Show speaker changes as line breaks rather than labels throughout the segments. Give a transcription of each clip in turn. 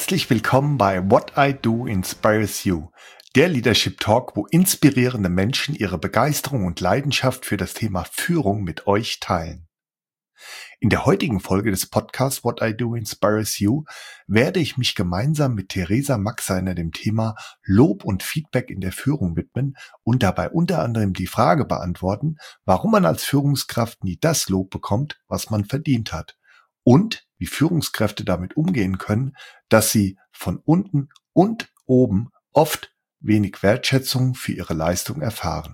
Herzlich willkommen bei What I Do Inspires You, der Leadership Talk, wo inspirierende Menschen ihre Begeisterung und Leidenschaft für das Thema Führung mit euch teilen. In der heutigen Folge des Podcasts What I Do Inspires You werde ich mich gemeinsam mit Theresa Maxeiner dem Thema Lob und Feedback in der Führung widmen und dabei unter anderem die Frage beantworten, warum man als Führungskraft nie das Lob bekommt, was man verdient hat, und wie Führungskräfte damit umgehen können, dass sie von unten und oben oft wenig Wertschätzung für ihre Leistung erfahren.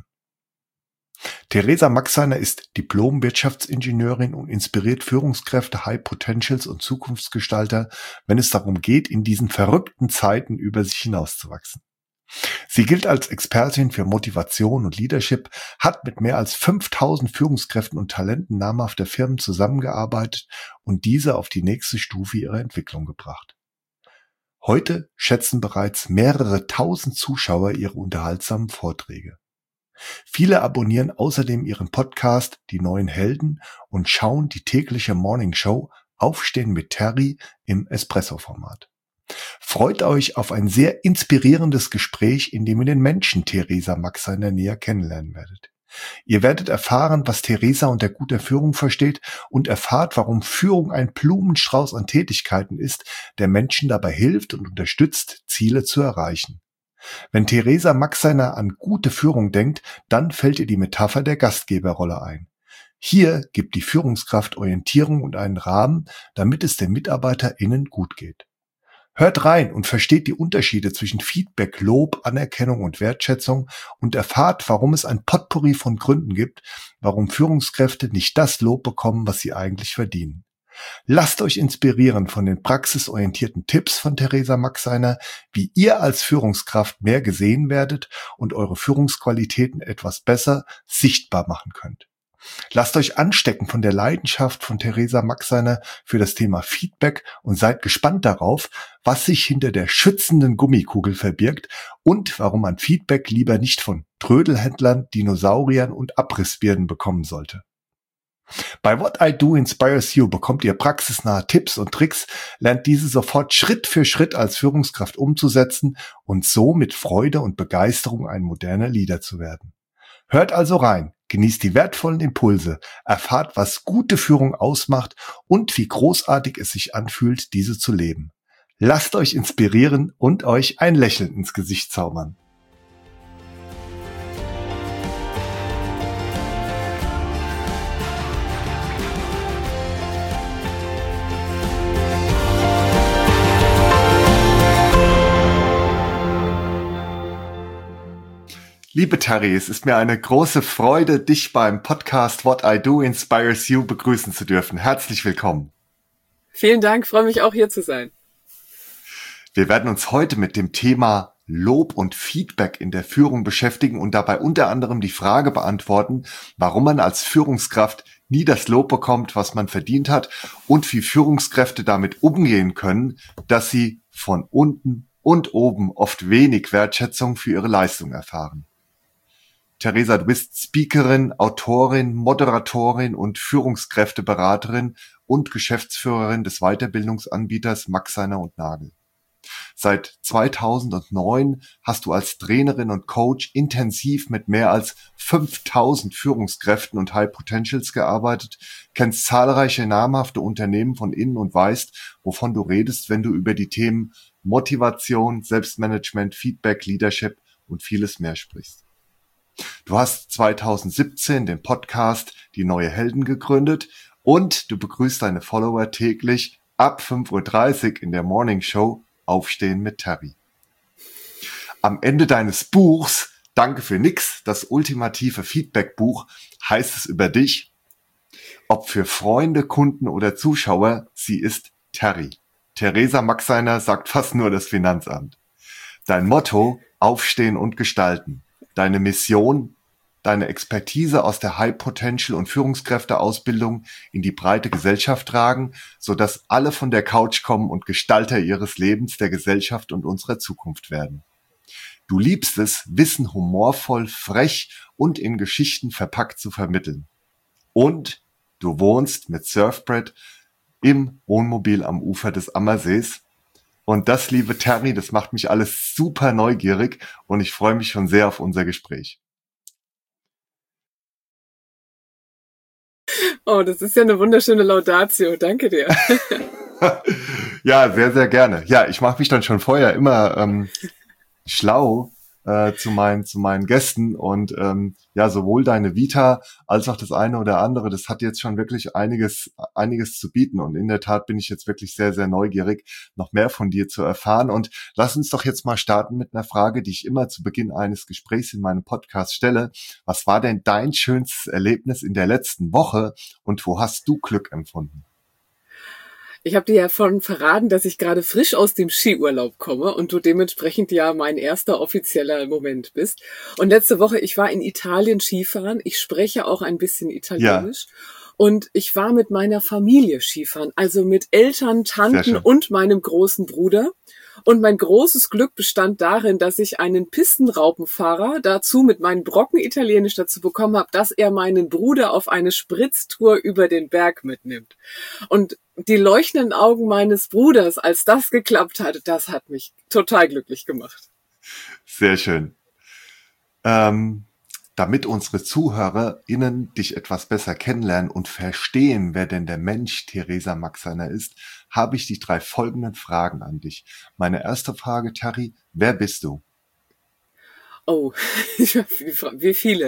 Theresa Maxeiner ist Diplom-Wirtschaftsingenieurin und inspiriert Führungskräfte, High Potentials und Zukunftsgestalter, wenn es darum geht, in diesen verrückten Zeiten über sich hinauszuwachsen. Sie gilt als Expertin für Motivation und Leadership, hat mit mehr als 5000 Führungskräften und Talenten namhafter Firmen zusammengearbeitet und diese auf die nächste Stufe ihrer Entwicklung gebracht. Heute schätzen bereits mehrere tausend Zuschauer ihre unterhaltsamen Vorträge. Viele abonnieren außerdem ihren Podcast Die neuen Helden und schauen die tägliche Morning Show Aufstehen mit Terry im Espresso-Format. Freut euch auf ein sehr inspirierendes Gespräch, in dem ihr den Menschen Theresa Maxeiner näher kennenlernen werdet. Ihr werdet erfahren, was Theresa unter guter Führung versteht und erfahrt, warum Führung ein Blumenstrauß an Tätigkeiten ist, der Menschen dabei hilft und unterstützt, Ziele zu erreichen. Wenn Theresa Maxeiner an gute Führung denkt, dann fällt ihr die Metapher der Gastgeberrolle ein. Hier gibt die Führungskraft Orientierung und einen Rahmen, damit es den MitarbeiterInnen gut geht. Hört rein und versteht die Unterschiede zwischen Feedback, Lob, Anerkennung und Wertschätzung und erfahrt, warum es ein Potpourri von Gründen gibt, warum Führungskräfte nicht das Lob bekommen, was sie eigentlich verdienen. Lasst euch inspirieren von den praxisorientierten Tipps von Theresa Maxeiner, wie ihr als Führungskraft mehr gesehen werdet und eure Führungsqualitäten etwas besser sichtbar machen könnt. Lasst euch anstecken von der Leidenschaft von Theresa Maxeiner für das Thema Feedback und seid gespannt darauf, was sich hinter der schützenden Gummikugel verbirgt und warum man Feedback lieber nicht von Trödelhändlern, Dinosauriern und Abrissbirnen bekommen sollte. Bei What I Do Inspires You bekommt ihr praxisnahe Tipps und Tricks, lernt diese sofort Schritt für Schritt als Führungskraft umzusetzen und so mit Freude und Begeisterung ein moderner Leader zu werden. Hört also rein, genießt die wertvollen Impulse, erfahrt, was gute Führung ausmacht und wie großartig es sich anfühlt, diese zu leben. Lasst euch inspirieren und euch ein Lächeln ins Gesicht zaubern. Liebe Terry, es ist mir eine große Freude, dich beim Podcast What I Do Inspires You begrüßen zu dürfen. Herzlich willkommen.
Vielen Dank, freue mich auch hier zu sein.
Wir werden uns heute mit dem Thema Lob und Feedback in der Führung beschäftigen und dabei unter anderem die Frage beantworten, warum man als Führungskraft nie das Lob bekommt, was man verdient hat und wie Führungskräfte damit umgehen können, dass sie von unten und oben oft wenig Wertschätzung für ihre Leistung erfahren. Theresa, du bist Speakerin, Autorin, Moderatorin und Führungskräfteberaterin und Geschäftsführerin des Weiterbildungsanbieters Maxeiner und Nagel. Seit 2009 hast du als Trainerin und Coach intensiv mit mehr als 5000 Führungskräften und High Potentials gearbeitet, kennst zahlreiche namhafte Unternehmen von innen und weißt, wovon du redest, wenn du über die Themen Motivation, Selbstmanagement, Feedback, Leadership und vieles mehr sprichst. Du hast 2017 den Podcast Die neue Helden gegründet und du begrüßt deine Follower täglich ab 5:30 Uhr in der Morning Show Aufstehen mit Terry. Am Ende deines Buchs Danke für nix, das ultimative Feedback-Buch, heißt es über dich: Ob für Freunde, Kunden oder Zuschauer, sie ist Terry. Theresa Maxeiner sagt fast nur das Finanzamt. Dein Motto: Aufstehen und gestalten. Deine Mission, deine Expertise aus der High Potential und Führungskräfteausbildung in die breite Gesellschaft tragen, sodass alle von der Couch kommen und Gestalter ihres Lebens, der Gesellschaft und unserer Zukunft werden. Du liebst es, Wissen humorvoll, frech und in Geschichten verpackt zu vermitteln. Und du wohnst mit Surfbrett im Wohnmobil am Ufer des Ammersees. Und das, liebe Terry, das macht mich alles super neugierig und ich freue mich schon sehr auf unser Gespräch.
Oh, das ist ja eine wunderschöne Laudatio. Danke dir.
Ja, sehr, sehr gerne. Ja, ich mache mich dann schon vorher immer schlau zu meinen Gästen und ja, sowohl deine Vita als auch das eine oder andere, das hat jetzt schon wirklich einiges zu bieten und in der Tat bin ich jetzt wirklich sehr, sehr neugierig, noch mehr von dir zu erfahren und lass uns doch jetzt mal starten mit einer Frage, die ich immer zu Beginn eines Gesprächs in meinem Podcast stelle. Was war denn dein schönstes Erlebnis in der letzten Woche und wo hast du Glück empfunden?
Ich habe dir ja von verraten, dass ich gerade frisch aus dem Skiurlaub komme und du dementsprechend ja mein erster offizieller Moment bist. Und letzte Woche, ich war in Italien Skifahren. Ich spreche auch ein bisschen
Ja,
Italienisch. Und ich war mit meiner Familie Skifahren, also mit Eltern,
sehr
Tanten
schön.
und meinem großen Bruder. Und mein großes Glück bestand darin, dass ich einen Pistenraupenfahrer dazu mit meinen Brocken Italienisch dazu bekommen habe, dass er meinen Bruder auf eine Spritztour über den Berg mitnimmt. Und die leuchtenden Augen meines Bruders, als das geklappt hatte, das hat mich total glücklich gemacht.
Sehr schön. Ähm, Damit unsere ZuhörerInnen dich etwas besser kennenlernen und verstehen, wer denn der Mensch Theresa Maxaner ist, habe ich die 3 folgenden Fragen an dich. Meine erste Frage, Terry, wer bist du?
Oh, wie viele.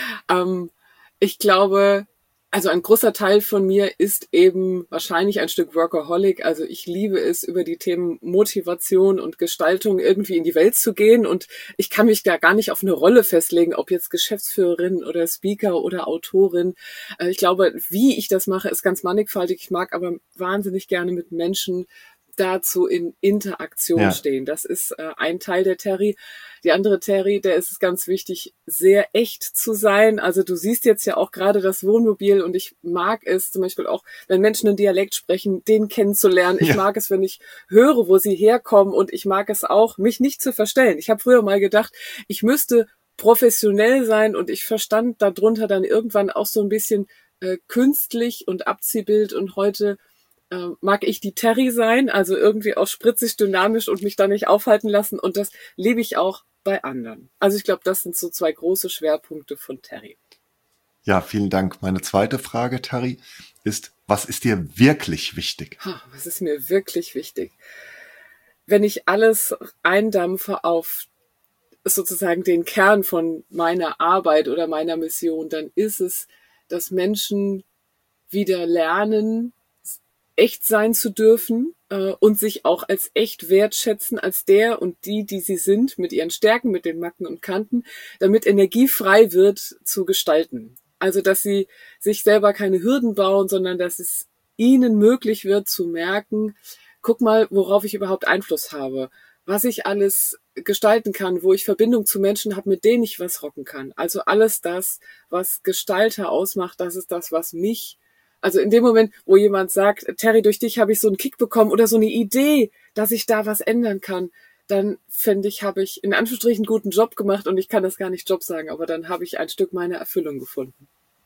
Ähm, Ich glaube, also ein großer Teil von mir ist eben wahrscheinlich ein Stück Workaholic. Also ich liebe es, über die Themen Motivation und Gestaltung irgendwie in die Welt zu gehen. Und ich kann mich da gar nicht auf eine Rolle festlegen, ob jetzt Geschäftsführerin oder Speaker oder Autorin. Ich glaube, wie ich das mache, ist ganz mannigfaltig. Ich mag aber wahnsinnig gerne mit Menschen dazu in Interaktion
Ja,
stehen. Das ist ein Teil der Terry. Die andere Terry, der ist es ganz wichtig, sehr echt zu sein. Also du siehst jetzt ja auch gerade das Wohnmobil und ich mag es zum Beispiel auch, wenn Menschen einen Dialekt sprechen, den kennenzulernen. Ich
ja,
mag es, wenn ich höre, wo sie herkommen und ich mag es auch, mich nicht zu verstellen. Ich habe früher mal gedacht, ich müsste professionell sein und ich verstand darunter dann irgendwann auch so ein bisschen künstlich und Abziehbild und heute mag ich die Terry sein, also irgendwie auch spritzig, dynamisch und mich da nicht aufhalten lassen. Und das liebe ich auch bei anderen. Also ich glaube, das sind so 2 große Schwerpunkte von Terry.
ja, vielen Dank. Meine zweite Frage, Terry, ist, was ist dir wirklich wichtig?
Was ist mir wirklich wichtig? Wenn ich alles eindampfe auf sozusagen den Kern von meiner Arbeit oder meiner Mission, dann ist es, dass Menschen wieder lernen, echt sein zu dürfen und sich auch als echt wertschätzen, als der und die sie sind, mit ihren Stärken, mit den Macken und Kanten, damit Energie frei wird zu gestalten. Also, dass sie sich selber keine Hürden bauen, sondern dass es ihnen möglich wird zu merken, guck mal, worauf ich überhaupt Einfluss habe, was ich alles gestalten kann, wo ich Verbindung zu Menschen habe, mit denen ich was rocken kann. Also alles das, was Gestalter ausmacht, das ist das, was mich, also in dem Moment, wo jemand sagt, Terry, durch dich habe ich so einen Kick bekommen oder so eine Idee, dass ich da was ändern kann, dann finde ich, habe ich in Anführungsstrichen einen guten Job gemacht und ich kann das gar nicht Job sagen, aber dann habe ich ein Stück meiner Erfüllung gefunden.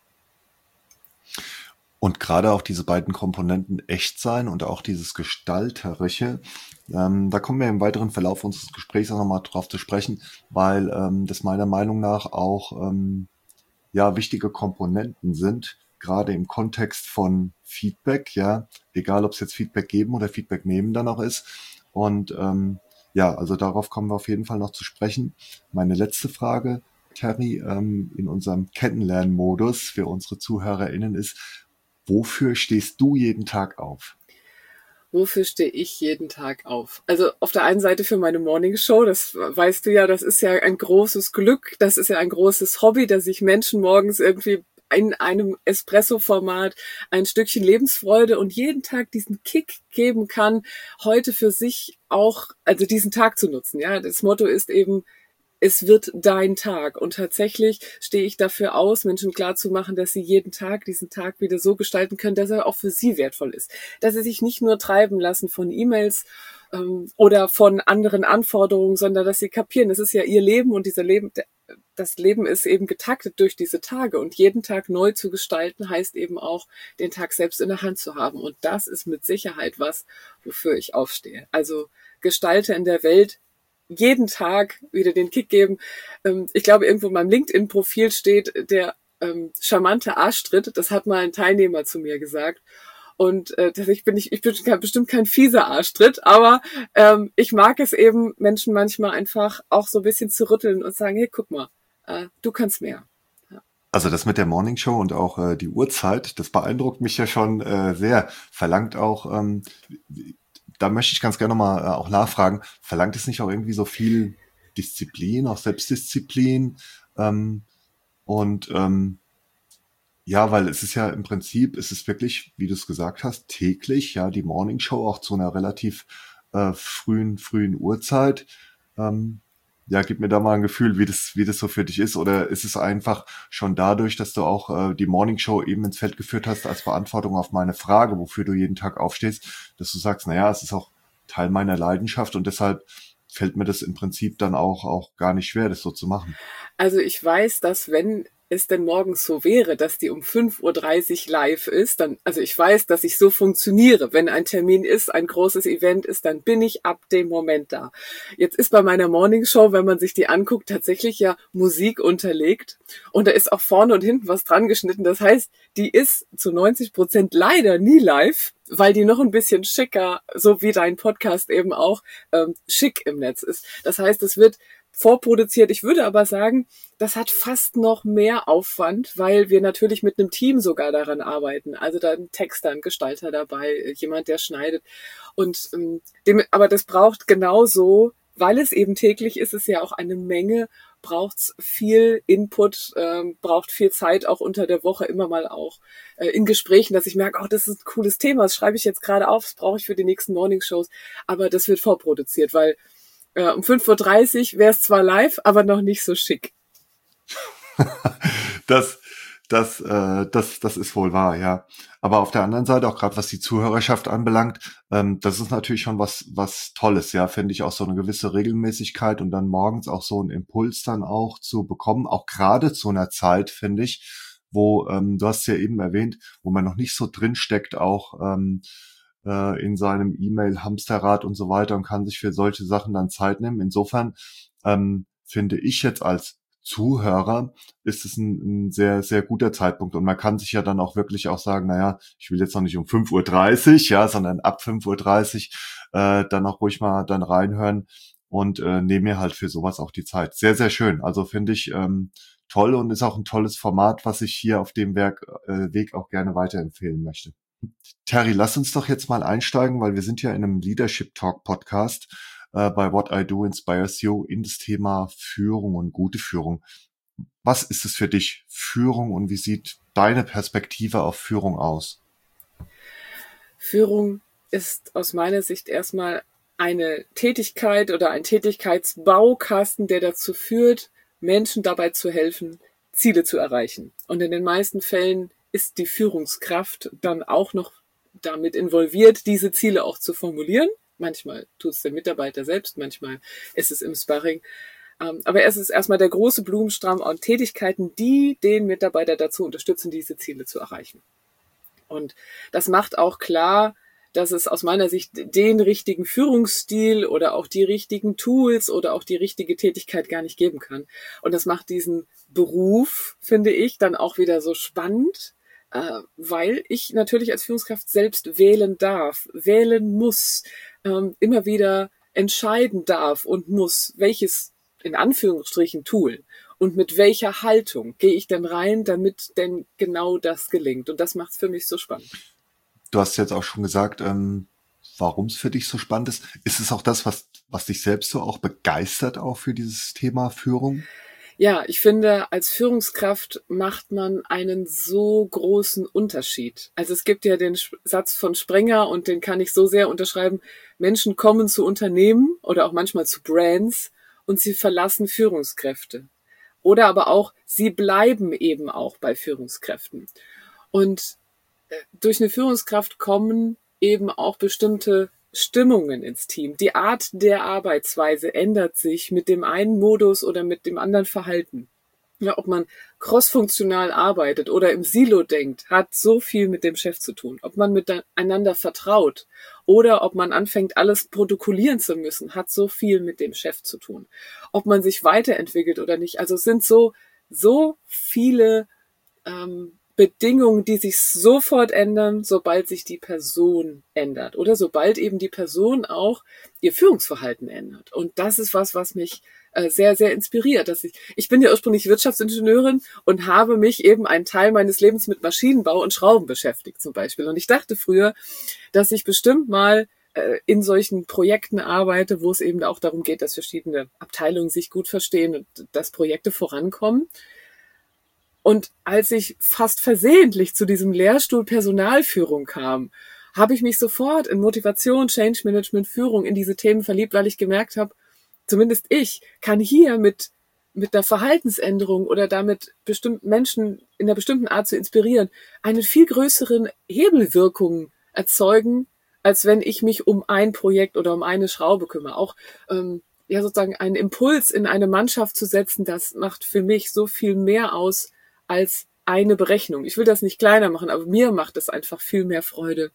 Und gerade auch diese beiden Komponenten echt sein und auch dieses Gestalterische, da kommen wir im weiteren Verlauf unseres Gesprächs auch nochmal drauf zu sprechen, weil das meiner Meinung nach auch ja wichtige Komponenten sind, gerade im Kontext von Feedback, ja, egal ob es jetzt Feedback geben oder Feedback nehmen dann auch ist. Und ja, also darauf kommen wir auf jeden Fall noch zu sprechen. Meine letzte Frage, Terry, in unserem Kennenlernmodus für unsere ZuhörerInnen ist, wofür stehst du jeden Tag auf?
Wofür stehe ich jeden Tag auf? Also auf der einen Seite für meine Morningshow, das weißt du ja, das ist ja ein großes Glück, das ist ja ein großes Hobby, dass ich Menschen morgens irgendwie in einem Espresso-Format ein Stückchen Lebensfreude und jeden Tag diesen Kick geben kann, heute für sich auch, also diesen Tag zu nutzen. Ja, das Motto ist eben, es wird dein Tag. Und tatsächlich stehe ich dafür aus, Menschen klarzumachen, dass sie jeden Tag, diesen Tag wieder so gestalten können, dass er auch für sie wertvoll ist. Dass sie sich nicht nur treiben lassen von E-Mails oder von anderen Anforderungen, sondern dass sie kapieren, das ist ja ihr Leben und das Leben ist eben getaktet durch diese Tage. Und jeden Tag neu zu gestalten, heißt eben auch, den Tag selbst in der Hand zu haben. Und das ist mit Sicherheit was, wofür ich aufstehe. Also Gestalter in der Welt jeden Tag wieder den Kick geben. Ich glaube, irgendwo in meinem LinkedIn-Profil steht der charmante Arschtritt. Das hat mal ein Teilnehmer zu mir gesagt. Und ich bin bestimmt kein fieser Arschtritt, aber ich mag es eben, Menschen manchmal einfach auch so ein bisschen zu rütteln und sagen, hey, guck mal, du kannst mehr. Ja.
Also das mit der Morning Show und auch die Uhrzeit, das beeindruckt mich ja schon sehr. Verlangt auch, da möchte ich ganz gerne nochmal auch nachfragen, verlangt es nicht auch irgendwie so viel Disziplin, auch Selbstdisziplin? Und ja, weil es ist ja im Prinzip, es ist wirklich, wie du es gesagt hast, täglich, ja, die Morning Show auch zu einer relativ frühen Uhrzeit. Ähm, ja, gib mir da mal ein Gefühl, wie das so für dich ist. Oder ist es einfach schon dadurch, dass du auch die Morning Show eben ins Feld geführt hast als Beantwortung auf meine Frage, wofür du jeden Tag aufstehst, dass du sagst, naja, es ist auch Teil meiner Leidenschaft und deshalb fällt mir das im Prinzip dann auch gar nicht schwer, das so zu machen.
Also ich weiß, dass wenn es denn morgens so wäre, dass die um 5:30 Uhr live ist, dann, also ich weiß, dass ich so funktioniere. Wenn ein Termin ist, ein großes Event ist, dann bin ich ab dem Moment da. Jetzt ist bei meiner Morningshow, wenn man sich die anguckt, tatsächlich ja Musik unterlegt. Und da ist auch vorne und hinten was dran geschnitten. Das heißt, die ist zu 90% leider nie live, weil die noch ein bisschen schicker, so wie dein Podcast eben auch, schick im Netz ist. Das heißt, es wird vorproduziert. Ich würde aber sagen, das hat fast noch mehr Aufwand, weil wir natürlich mit einem Team sogar daran arbeiten. Also da ein Texter, ein Gestalter dabei, jemand, der schneidet. Und aber das braucht genauso, weil es eben täglich ist, es ja auch eine Menge, braucht's viel Input, braucht viel Zeit auch unter der Woche, immer mal auch in Gesprächen, dass ich merke, oh, das ist ein cooles Thema, das schreibe ich jetzt gerade auf, das brauche ich für die nächsten Morningshows, aber das wird vorproduziert, weil um 5:30 Uhr wäre es zwar live, aber noch nicht so schick.
Das, das ist wohl wahr, ja. Aber auf der anderen Seite, auch gerade was die Zuhörerschaft anbelangt, das ist natürlich schon was Tolles, ja, finde ich auch so eine gewisse Regelmäßigkeit und dann morgens auch so einen Impuls dann auch zu bekommen, auch gerade zu einer Zeit, finde ich, wo, du hast ja eben erwähnt, wo man noch nicht so drin steckt, auch in seinem E-Mail-Hamsterrad und so weiter und kann sich für solche Sachen dann Zeit nehmen. Insofern finde ich jetzt als Zuhörer ist es ein sehr, sehr guter Zeitpunkt. Und man kann sich ja dann auch wirklich auch sagen, naja, ich will jetzt noch nicht um 5:30 Uhr, ja, sondern ab 5:30 Uhr dann auch ruhig mal dann reinhören und nehme mir halt für sowas auch die Zeit. Sehr, sehr schön. Also finde ich toll und ist auch ein tolles Format, was ich hier auf dem Weg auch gerne weiterempfehlen möchte. Terry, lass uns doch jetzt mal einsteigen, weil wir sind ja in einem Leadership Talk Podcast bei What I Do Inspires You in das Thema Führung und gute Führung. Was ist es für dich, Führung, und wie sieht deine Perspektive auf Führung aus?
Führung ist aus meiner Sicht erstmal eine Tätigkeit oder ein Tätigkeitsbaukasten, der dazu führt, Menschen dabei zu helfen, Ziele zu erreichen. Und in den meisten Fällen ist die Führungskraft dann auch noch damit involviert, diese Ziele auch zu formulieren. Manchmal tut es der Mitarbeiter selbst, manchmal ist es im Sparring. Aber es ist erstmal der große Blumenstrauß an Tätigkeiten, die den Mitarbeiter dazu unterstützen, diese Ziele zu erreichen. Und das macht auch klar, dass es aus meiner Sicht den richtigen Führungsstil oder auch die richtigen Tools oder auch die richtige Tätigkeit gar nicht geben kann. Und das macht diesen Beruf, finde ich, dann auch wieder so spannend, weil ich natürlich als Führungskraft selbst wählen darf, wählen muss, immer wieder entscheiden darf und muss, welches in Anführungsstrichen Tool und mit welcher Haltung gehe ich denn rein, damit denn genau das gelingt. Und das macht es für mich so spannend.
Du hast jetzt auch schon gesagt, warum es für dich so spannend ist. Ist es auch das, was dich selbst so auch begeistert, auch für dieses Thema Führung?
Ja, ich finde, als Führungskraft macht man einen so großen Unterschied. Also es gibt ja den Satz von Sprenger und den kann ich so sehr unterschreiben. Menschen kommen zu Unternehmen oder auch manchmal zu Brands und sie verlassen Führungskräfte. Oder aber auch, sie bleiben eben auch bei Führungskräften. Und durch eine Führungskraft kommen eben auch bestimmte Stimmungen ins Team. Die Art der Arbeitsweise ändert sich mit dem einen Modus oder mit dem anderen Verhalten. Ja, ob man crossfunktional arbeitet oder im Silo denkt, hat so viel mit dem Chef zu tun. Ob man miteinander vertraut oder ob man anfängt, alles protokollieren zu müssen, hat so viel mit dem Chef zu tun. Ob man sich weiterentwickelt oder nicht. Also es sind so viele Bedingungen, die sich sofort ändern, sobald sich die Person ändert oder sobald eben die Person auch ihr Führungsverhalten ändert. Und das ist was mich sehr, sehr inspiriert. Ich bin ja ursprünglich Wirtschaftsingenieurin und habe mich eben einen Teil meines Lebens mit Maschinenbau und Schrauben beschäftigt zum Beispiel. Und ich dachte früher, dass ich bestimmt mal in solchen Projekten arbeite, wo es eben auch darum geht, dass verschiedene Abteilungen sich gut verstehen und dass Projekte vorankommen. Und als ich fast versehentlich zu diesem Lehrstuhl Personalführung kam, habe ich mich sofort in Motivation, Change Management, Führung in diese Themen verliebt, weil ich gemerkt habe, zumindest ich kann hier mit einer Verhaltensänderung oder damit bestimmt Menschen in einer bestimmten Art zu inspirieren, einen viel größeren Hebelwirkung erzeugen, als wenn ich mich um ein Projekt oder um eine Schraube kümmere. Auch sozusagen einen Impuls in eine Mannschaft zu setzen, das macht für mich so viel mehr aus als eine Berechnung. Ich will das nicht kleiner machen, aber mir macht es einfach viel mehr Freude,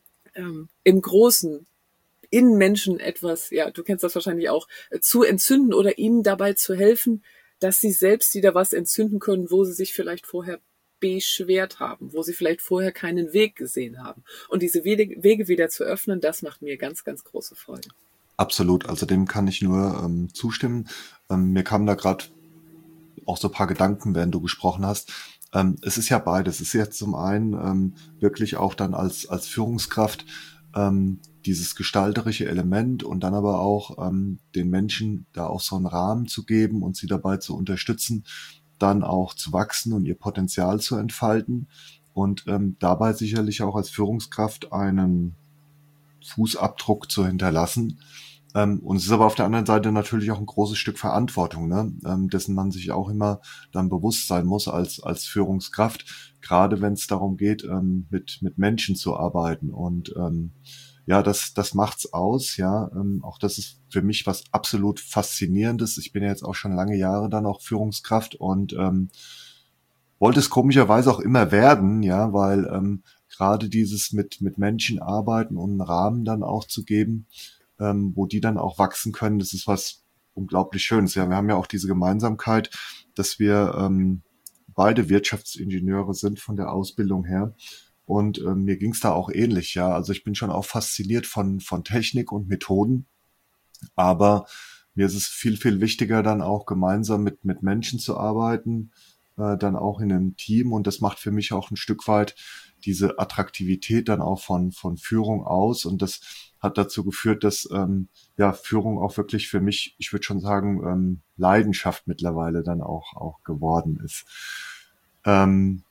im Großen in Menschen etwas, ja, du kennst das wahrscheinlich auch, zu entzünden oder ihnen dabei zu helfen, dass sie selbst wieder was entzünden können, wo sie sich vielleicht vorher beschwert haben, wo sie vielleicht vorher keinen Weg gesehen haben. Und diese Wege wieder zu öffnen, das macht mir ganz, ganz große Freude.
Absolut, also dem kann ich nur zustimmen. Mir kamen da gerade auch so ein paar Gedanken, während du gesprochen hast. Es ist ja beides. Es ist ja zum einen wirklich auch dann als Führungskraft dieses gestalterische Element und dann aber auch den Menschen da auch so einen Rahmen zu geben und sie dabei zu unterstützen, dann auch zu wachsen und ihr Potenzial zu entfalten und dabei sicherlich auch als Führungskraft einen Fußabdruck zu hinterlassen. Und es ist aber auf der anderen Seite natürlich auch ein großes Stück Verantwortung, ne? Dessen man sich auch immer dann bewusst sein muss als Führungskraft, gerade wenn es darum geht, mit Menschen zu arbeiten. Und ja, das macht's aus, ja. Auch das ist für mich was absolut Faszinierendes. Ich bin ja jetzt auch schon lange Jahre dann auch Führungskraft und wollte es komischerweise auch immer werden, ja, weil gerade dieses mit Menschen arbeiten und einen Rahmen dann auch zu geben, wo die dann auch wachsen können, das ist was unglaublich Schönes. Ja, wir haben ja auch diese Gemeinsamkeit, dass wir beide Wirtschaftsingenieure sind von der Ausbildung her. Und mir ging es da auch ähnlich, ja. Also ich bin schon auch fasziniert von Technik und Methoden, aber mir ist es viel, viel wichtiger, dann auch gemeinsam mit Menschen zu arbeiten, dann auch in einem Team. Und das macht für mich auch ein Stück weit diese Attraktivität dann auch von Führung aus. Und das hat dazu geführt, dass ja Führung auch wirklich für mich, ich würde schon sagen, Leidenschaft mittlerweile dann auch geworden ist. Wenn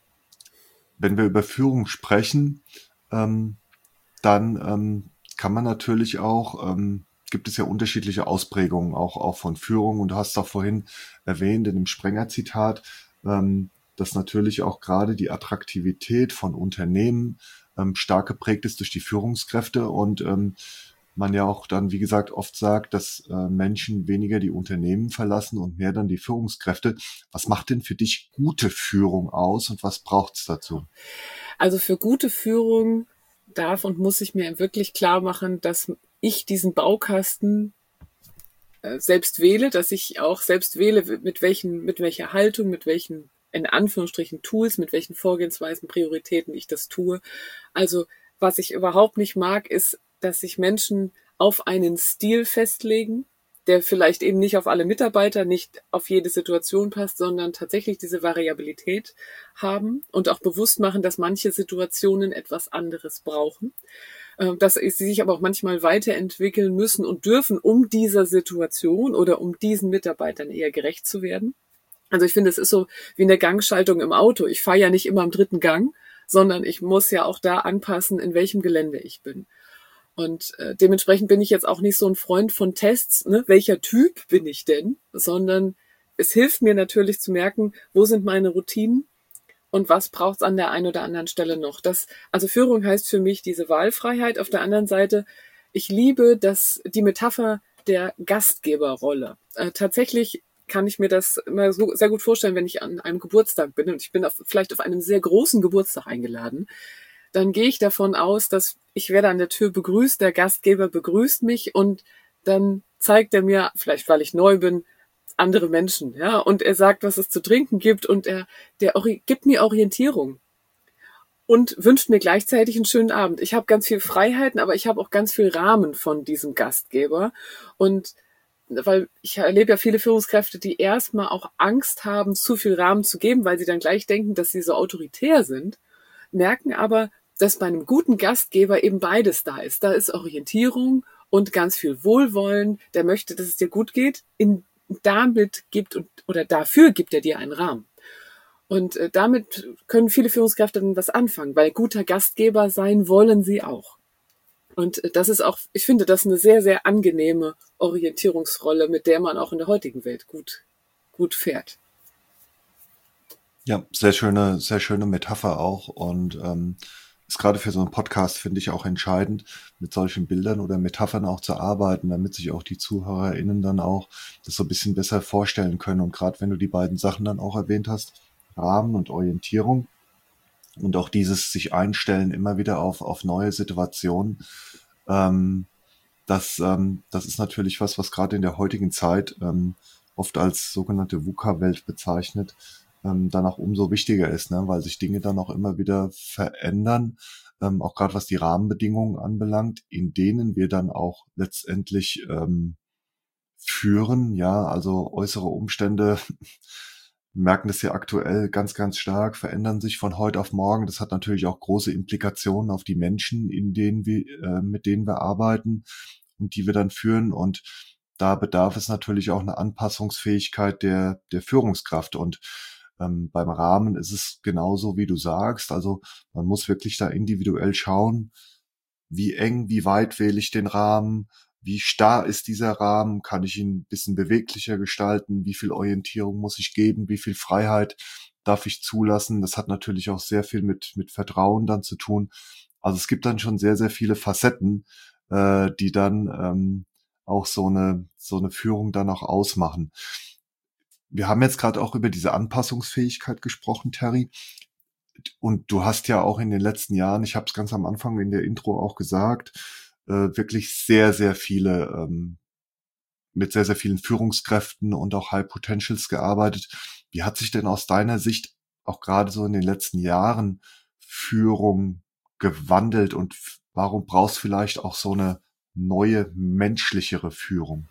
wir über Führung sprechen, dann kann man natürlich auch, gibt es ja unterschiedliche Ausprägungen auch von Führung. Und du hast auch vorhin erwähnt in dem Sprenger-Zitat, dass natürlich auch gerade die Attraktivität von Unternehmen stark geprägt ist durch die Führungskräfte und man ja auch dann, wie gesagt, oft sagt, dass Menschen weniger die Unternehmen verlassen und mehr dann die Führungskräfte. Was macht denn für dich gute Führung aus und was braucht's dazu?
Also für gute Führung darf und muss ich mir wirklich klar machen, dass ich diesen Baukasten selbst wähle, dass ich auch selbst wähle, mit welcher Haltung, mit welchen in Anführungsstrichen Tools, mit welchen Vorgehensweisen, Prioritäten ich das tue. Also was ich überhaupt nicht mag, ist, dass sich Menschen auf einen Stil festlegen, der vielleicht eben nicht auf alle Mitarbeiter, nicht auf jede Situation passt, sondern tatsächlich diese Variabilität haben und auch bewusst machen, dass manche Situationen etwas anderes brauchen, dass sie sich aber auch manchmal weiterentwickeln müssen und dürfen, um dieser Situation oder um diesen Mitarbeitern eher gerecht zu werden. Also ich finde, es ist so wie eine Gangschaltung im Auto. Ich fahre ja nicht immer am 3. Gang, sondern ich muss ja auch da anpassen, in welchem Gelände ich bin. Und dementsprechend bin ich jetzt auch nicht so ein Freund von Tests, ne? Welcher Typ bin ich denn? Sondern es hilft mir natürlich zu merken, wo sind meine Routinen und was braucht's an der einen oder anderen Stelle noch. Also Führung heißt für mich diese Wahlfreiheit. Auf der anderen Seite, ich liebe die Metapher der Gastgeberrolle. Tatsächlich kann ich mir das immer so sehr gut vorstellen, wenn ich an einem Geburtstag bin und ich bin vielleicht auf einem sehr großen Geburtstag eingeladen, dann gehe ich davon aus, dass ich werde an der Tür begrüßt, der Gastgeber begrüßt mich und dann zeigt er mir, vielleicht weil ich neu bin, andere Menschen, ja, und er sagt, was es zu trinken gibt und gibt mir Orientierung und wünscht mir gleichzeitig einen schönen Abend. Ich habe ganz viel Freiheiten, aber ich habe auch ganz viel Rahmen von diesem Gastgeber und weil ich erlebe ja viele Führungskräfte, die erstmal auch Angst haben, zu viel Rahmen zu geben, weil sie dann gleich denken, dass sie so autoritär sind, merken aber, dass bei einem guten Gastgeber eben beides da ist. Da ist Orientierung und ganz viel Wohlwollen. Der möchte, dass es dir gut geht. Dafür gibt er dir einen Rahmen. Und damit können viele Führungskräfte dann was anfangen, weil guter Gastgeber sein wollen sie auch. Und das ist auch, ich finde, das eine sehr, sehr angenehme Orientierungsrolle, mit der man auch in der heutigen Welt gut fährt.
Ja, sehr schöne Metapher auch und ist gerade für so einen Podcast, finde ich, auch entscheidend, mit solchen Bildern oder Metaphern auch zu arbeiten, damit sich auch die ZuhörerInnen dann auch das so ein bisschen besser vorstellen können. Und gerade wenn du die beiden Sachen dann auch erwähnt hast, Rahmen und Orientierung und auch dieses sich einstellen immer wieder auf neue Situationen, das ist natürlich was gerade in der heutigen Zeit oft als sogenannte VUCA-Welt bezeichnet, dann auch umso wichtiger ist, ne? Weil sich Dinge dann auch immer wieder verändern, auch gerade was die Rahmenbedingungen anbelangt, in denen wir dann auch letztendlich führen, ja, also äußere Umstände, wir merken das ja aktuell ganz stark, verändern sich von heute auf morgen. Das hat natürlich auch große Implikationen auf die Menschen, mit denen wir arbeiten und die wir dann führen. Und da bedarf es natürlich auch eine Anpassungsfähigkeit der Führungskraft. Und beim Rahmen ist es genauso, wie du sagst. Also man muss wirklich da individuell schauen, wie eng, wie weit wähle ich den Rahmen, wie starr ist dieser Rahmen, kann ich ihn ein bisschen beweglicher gestalten, wie viel Orientierung muss ich geben, wie viel Freiheit darf ich zulassen. Das hat natürlich auch sehr viel mit Vertrauen dann zu tun. Also es gibt dann schon sehr viele Facetten, die dann auch so eine Führung dann auch ausmachen. Wir haben jetzt gerade auch über diese Anpassungsfähigkeit gesprochen, Terry. Und du hast ja auch in den letzten Jahren, ich habe es ganz am Anfang in der Intro auch gesagt, wirklich sehr viele, mit sehr vielen Führungskräften und auch High Potentials gearbeitet. Wie hat sich denn aus deiner Sicht auch gerade so in den letzten Jahren Führung gewandelt und warum brauchst du vielleicht auch so eine neue, menschlichere Führung?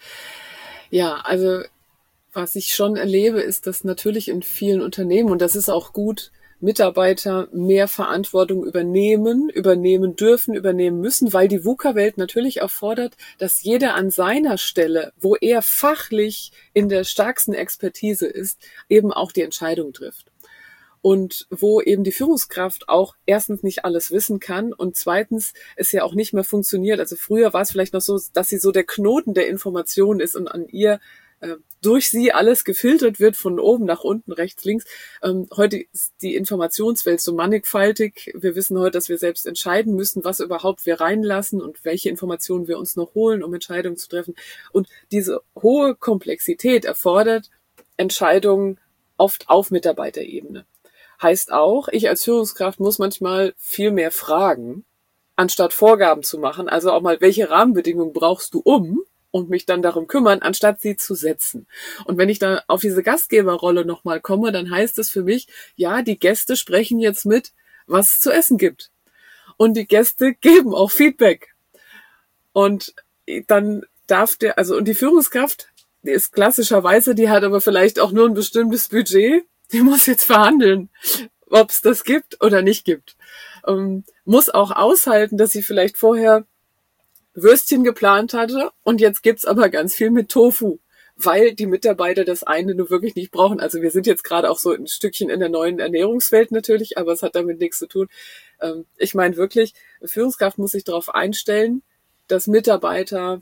Ja, also was ich schon erlebe, ist, dass natürlich in vielen Unternehmen, und das ist auch gut, Mitarbeiter mehr Verantwortung übernehmen dürfen, übernehmen müssen, weil die VUCA-Welt natürlich erfordert, dass jeder an seiner Stelle, wo er fachlich in der stärksten Expertise ist, eben auch die Entscheidung trifft. Und wo eben die Führungskraft auch erstens nicht alles wissen kann und zweitens es ja auch nicht mehr funktioniert. Also früher war es vielleicht noch so, dass sie so der Knoten der Information ist und an ihr durch sie alles gefiltert wird, von oben nach unten, rechts, links. Heute ist die Informationswelt so mannigfaltig. Wir wissen heute, dass wir selbst entscheiden müssen, was überhaupt wir reinlassen und welche Informationen wir uns noch holen, um Entscheidungen zu treffen. Und diese hohe Komplexität erfordert Entscheidungen oft auf Mitarbeiterebene. Heißt auch, ich als Führungskraft muss manchmal viel mehr fragen, anstatt Vorgaben zu machen. Also auch mal, welche Rahmenbedingungen brauchst du und mich dann darum kümmern, anstatt sie zu setzen. Und wenn ich da auf diese Gastgeberrolle nochmal komme, dann heißt es für mich, ja, die Gäste sprechen jetzt mit, was es zu essen gibt. Und die Gäste geben auch Feedback. Und dann und die Führungskraft, die ist klassischerweise, die hat aber vielleicht auch nur ein bestimmtes Budget, die muss jetzt verhandeln, ob es das gibt oder nicht gibt. Muss auch aushalten, dass sie vielleicht vorher Würstchen geplant hatte und jetzt gibt's aber ganz viel mit Tofu, weil die Mitarbeiter das eine nur wirklich nicht brauchen. Also wir sind jetzt gerade auch so ein Stückchen in der neuen Ernährungswelt natürlich, aber es hat damit nichts zu tun. Ich meine wirklich, Führungskraft muss sich darauf einstellen, dass Mitarbeiter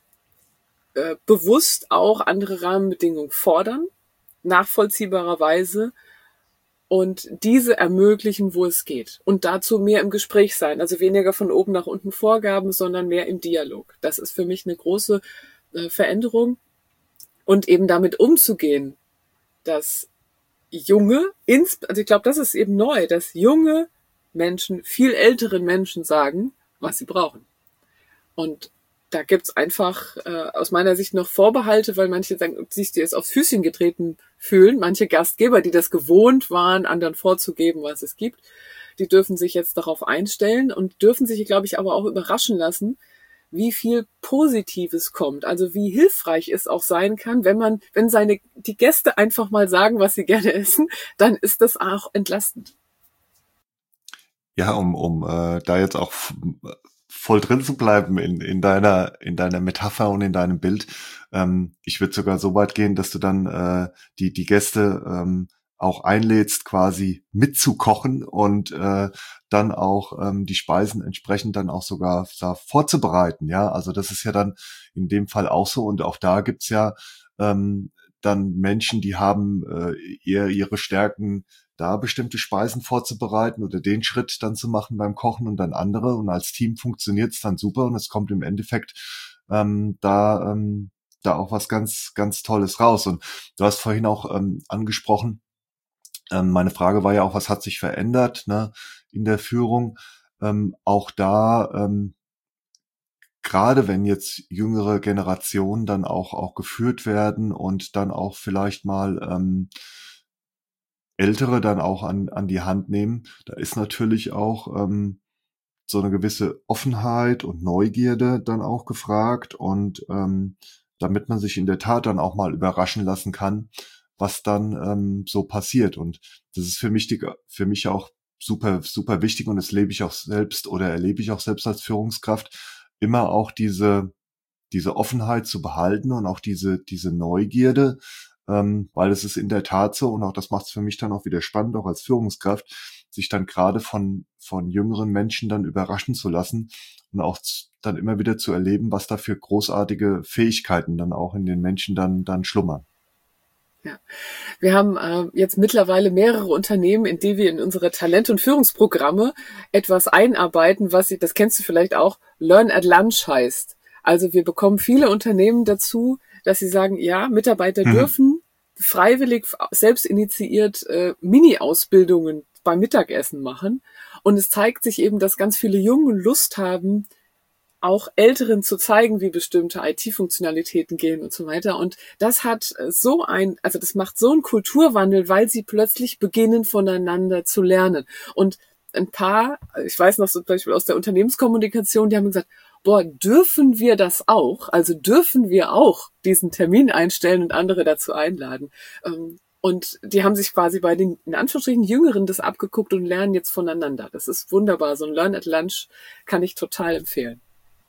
bewusst auch andere Rahmenbedingungen fordern, nachvollziehbarerweise, und diese ermöglichen, wo es geht. Und dazu mehr im Gespräch sein. Also weniger von oben nach unten Vorgaben, sondern mehr im Dialog. Das ist für mich eine große Veränderung. Und eben damit umzugehen, dass also ich glaube, das ist eben neu, dass junge Menschen viel älteren Menschen sagen, was sie brauchen. Und da gibt's einfach aus meiner Sicht noch Vorbehalte, weil manche sagen, sich jetzt aufs Füßchen getreten fühlen. Manche Gastgeber, die das gewohnt waren, anderen vorzugeben, was es gibt, die dürfen sich jetzt darauf einstellen und dürfen sich, glaube ich, aber auch überraschen lassen, wie viel Positives kommt. Also wie hilfreich es auch sein kann, wenn die Gäste einfach mal sagen, was sie gerne essen, dann ist das auch entlastend.
Ja, um da jetzt auch voll drin zu bleiben in deiner Metapher und in deinem Bild. Ich würde sogar so weit gehen, dass du dann die Gäste auch einlädst, quasi mitzukochen und dann auch die Speisen entsprechend dann auch sogar vorzubereiten. Ja, also das ist ja dann in dem Fall auch so. Und auch da gibt's ja dann Menschen, die haben eher ihre Stärken, da bestimmte Speisen vorzubereiten oder den Schritt dann zu machen beim Kochen und dann andere. Und als Team funktioniert's dann super und es kommt im Endeffekt da auch was ganz, ganz Tolles raus. Und du hast vorhin auch angesprochen, meine Frage war ja auch, was hat sich verändert, ne, in der Führung? Auch da, gerade wenn jetzt jüngere Generationen dann auch geführt werden und dann auch vielleicht mal Ältere dann auch an die Hand nehmen, da ist natürlich auch so eine gewisse Offenheit und Neugierde dann auch gefragt und damit man sich in der Tat dann auch mal überraschen lassen kann, was dann so passiert. Und das ist für mich auch super, super wichtig und das lebe ich auch selbst oder erlebe ich auch selbst als Führungskraft, immer auch diese Offenheit zu behalten und auch diese Neugierde, weil es ist in der Tat so und auch das macht es für mich dann auch wieder spannend, auch als Führungskraft, sich dann gerade von jüngeren Menschen dann überraschen zu lassen und auch dann immer wieder zu erleben, was da für großartige Fähigkeiten dann auch in den Menschen dann schlummern.
Ja. Wir haben jetzt mittlerweile mehrere Unternehmen, in die wir in unsere Talent- und Führungsprogramme etwas einarbeiten, das kennst du vielleicht auch, Learn at Lunch heißt. Also wir bekommen viele Unternehmen dazu, dass sie sagen, ja, Mitarbeiter dürfen freiwillig, selbst initiiert Mini-Ausbildungen beim Mittagessen machen. Und es zeigt sich eben, dass ganz viele Jungen Lust haben, auch Älteren zu zeigen, wie bestimmte IT-Funktionalitäten gehen und so weiter. Und das hat das macht so einen Kulturwandel, weil sie plötzlich beginnen, voneinander zu lernen. Und ein paar, ich weiß noch zum Beispiel aus der Unternehmenskommunikation, die haben gesagt, boah, dürfen wir das auch? Also dürfen wir auch diesen Termin einstellen und andere dazu einladen? Und die haben sich quasi bei den, in Anführungsstrichen, Jüngeren das abgeguckt und lernen jetzt voneinander. Das ist wunderbar. So ein Learn at Lunch kann ich total empfehlen.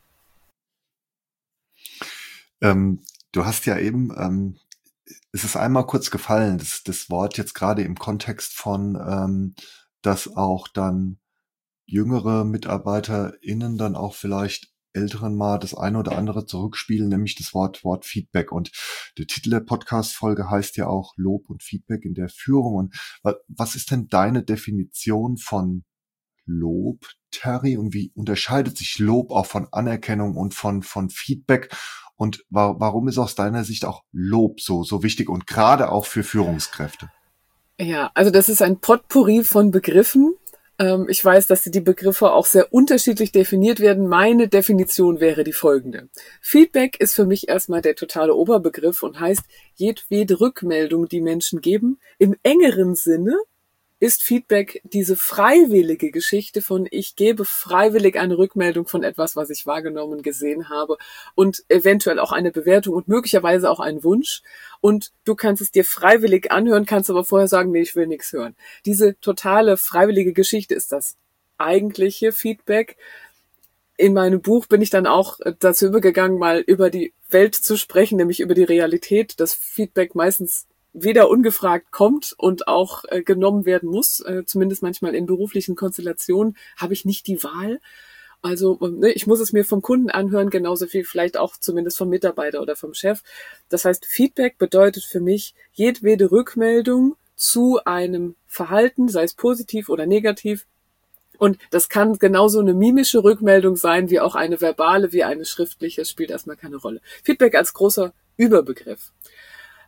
Du hast ja eben, es ist einmal kurz gefallen, das Wort jetzt gerade im Kontext von, dass auch dann jüngere MitarbeiterInnen dann auch vielleicht Älteren mal das eine oder andere zurückspielen, nämlich das Wort Feedback. Und der Titel der Podcast-Folge heißt ja auch Lob und Feedback in der Führung. Und was ist denn deine Definition von Lob, Terry? Und wie unterscheidet sich Lob auch von Anerkennung und von Feedback? Und warum ist aus deiner Sicht auch Lob so wichtig und gerade auch für Führungskräfte?
Ja, also das ist ein Potpourri von Begriffen. Ich weiß, dass die Begriffe auch sehr unterschiedlich definiert werden. Meine Definition wäre die folgende. Feedback ist für mich erstmal der totale Oberbegriff und heißt jedwede Rückmeldung, die Menschen geben. Im engeren Sinne ist Feedback diese freiwillige Geschichte von ich gebe freiwillig eine Rückmeldung von etwas, was ich wahrgenommen, gesehen habe und eventuell auch eine Bewertung und möglicherweise auch einen Wunsch. Und du kannst es dir freiwillig anhören, kannst aber vorher sagen, nee, ich will nichts hören. Diese totale freiwillige Geschichte ist das eigentliche Feedback. In meinem Buch bin ich dann auch dazu übergegangen, mal über die Welt zu sprechen, nämlich über die Realität, dass Feedback meistens weder ungefragt kommt und auch genommen werden muss, zumindest manchmal in beruflichen Konstellationen, habe ich nicht die Wahl. Also ich muss es mir vom Kunden anhören, genauso viel vielleicht auch zumindest vom Mitarbeiter oder vom Chef. Das heißt, Feedback bedeutet für mich jedwede Rückmeldung zu einem Verhalten, sei es positiv oder negativ. Und das kann genauso eine mimische Rückmeldung sein, wie auch eine verbale, wie eine schriftliche. Es spielt erstmal keine Rolle. Feedback als großer Überbegriff.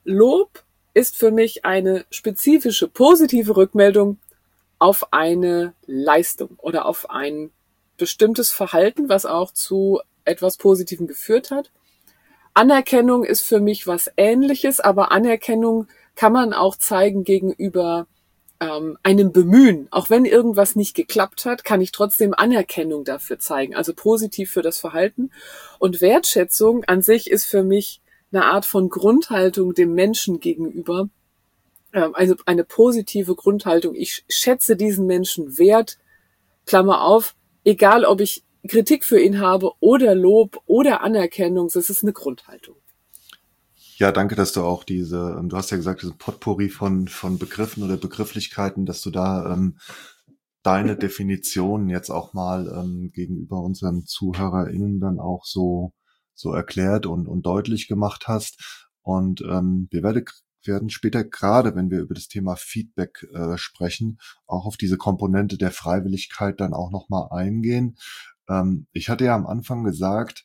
Lob ist für mich eine spezifische positive Rückmeldung auf eine Leistung oder auf ein bestimmtes Verhalten, was auch zu etwas Positivem geführt hat. Anerkennung ist für mich was Ähnliches, aber Anerkennung kann man auch zeigen gegenüber einem Bemühen. Auch wenn irgendwas nicht geklappt hat, kann ich trotzdem Anerkennung dafür zeigen, also positiv für das Verhalten. Und Wertschätzung an sich ist für mich eine Art von Grundhaltung dem Menschen gegenüber, also eine positive Grundhaltung. Ich schätze diesen Menschen wert, Klammer auf, egal ob ich Kritik für ihn habe oder Lob oder Anerkennung, das ist eine Grundhaltung.
Ja, danke, dass du auch du hast ja gesagt, diesen Potpourri von Begriffen oder Begrifflichkeiten, dass du da deine Definition jetzt auch mal gegenüber unseren ZuhörerInnen dann auch so erklärt und deutlich gemacht hast. Und wir werden später, gerade wenn wir über das Thema Feedback sprechen, auch auf diese Komponente der Freiwilligkeit dann auch nochmal eingehen. Ich hatte ja am Anfang gesagt,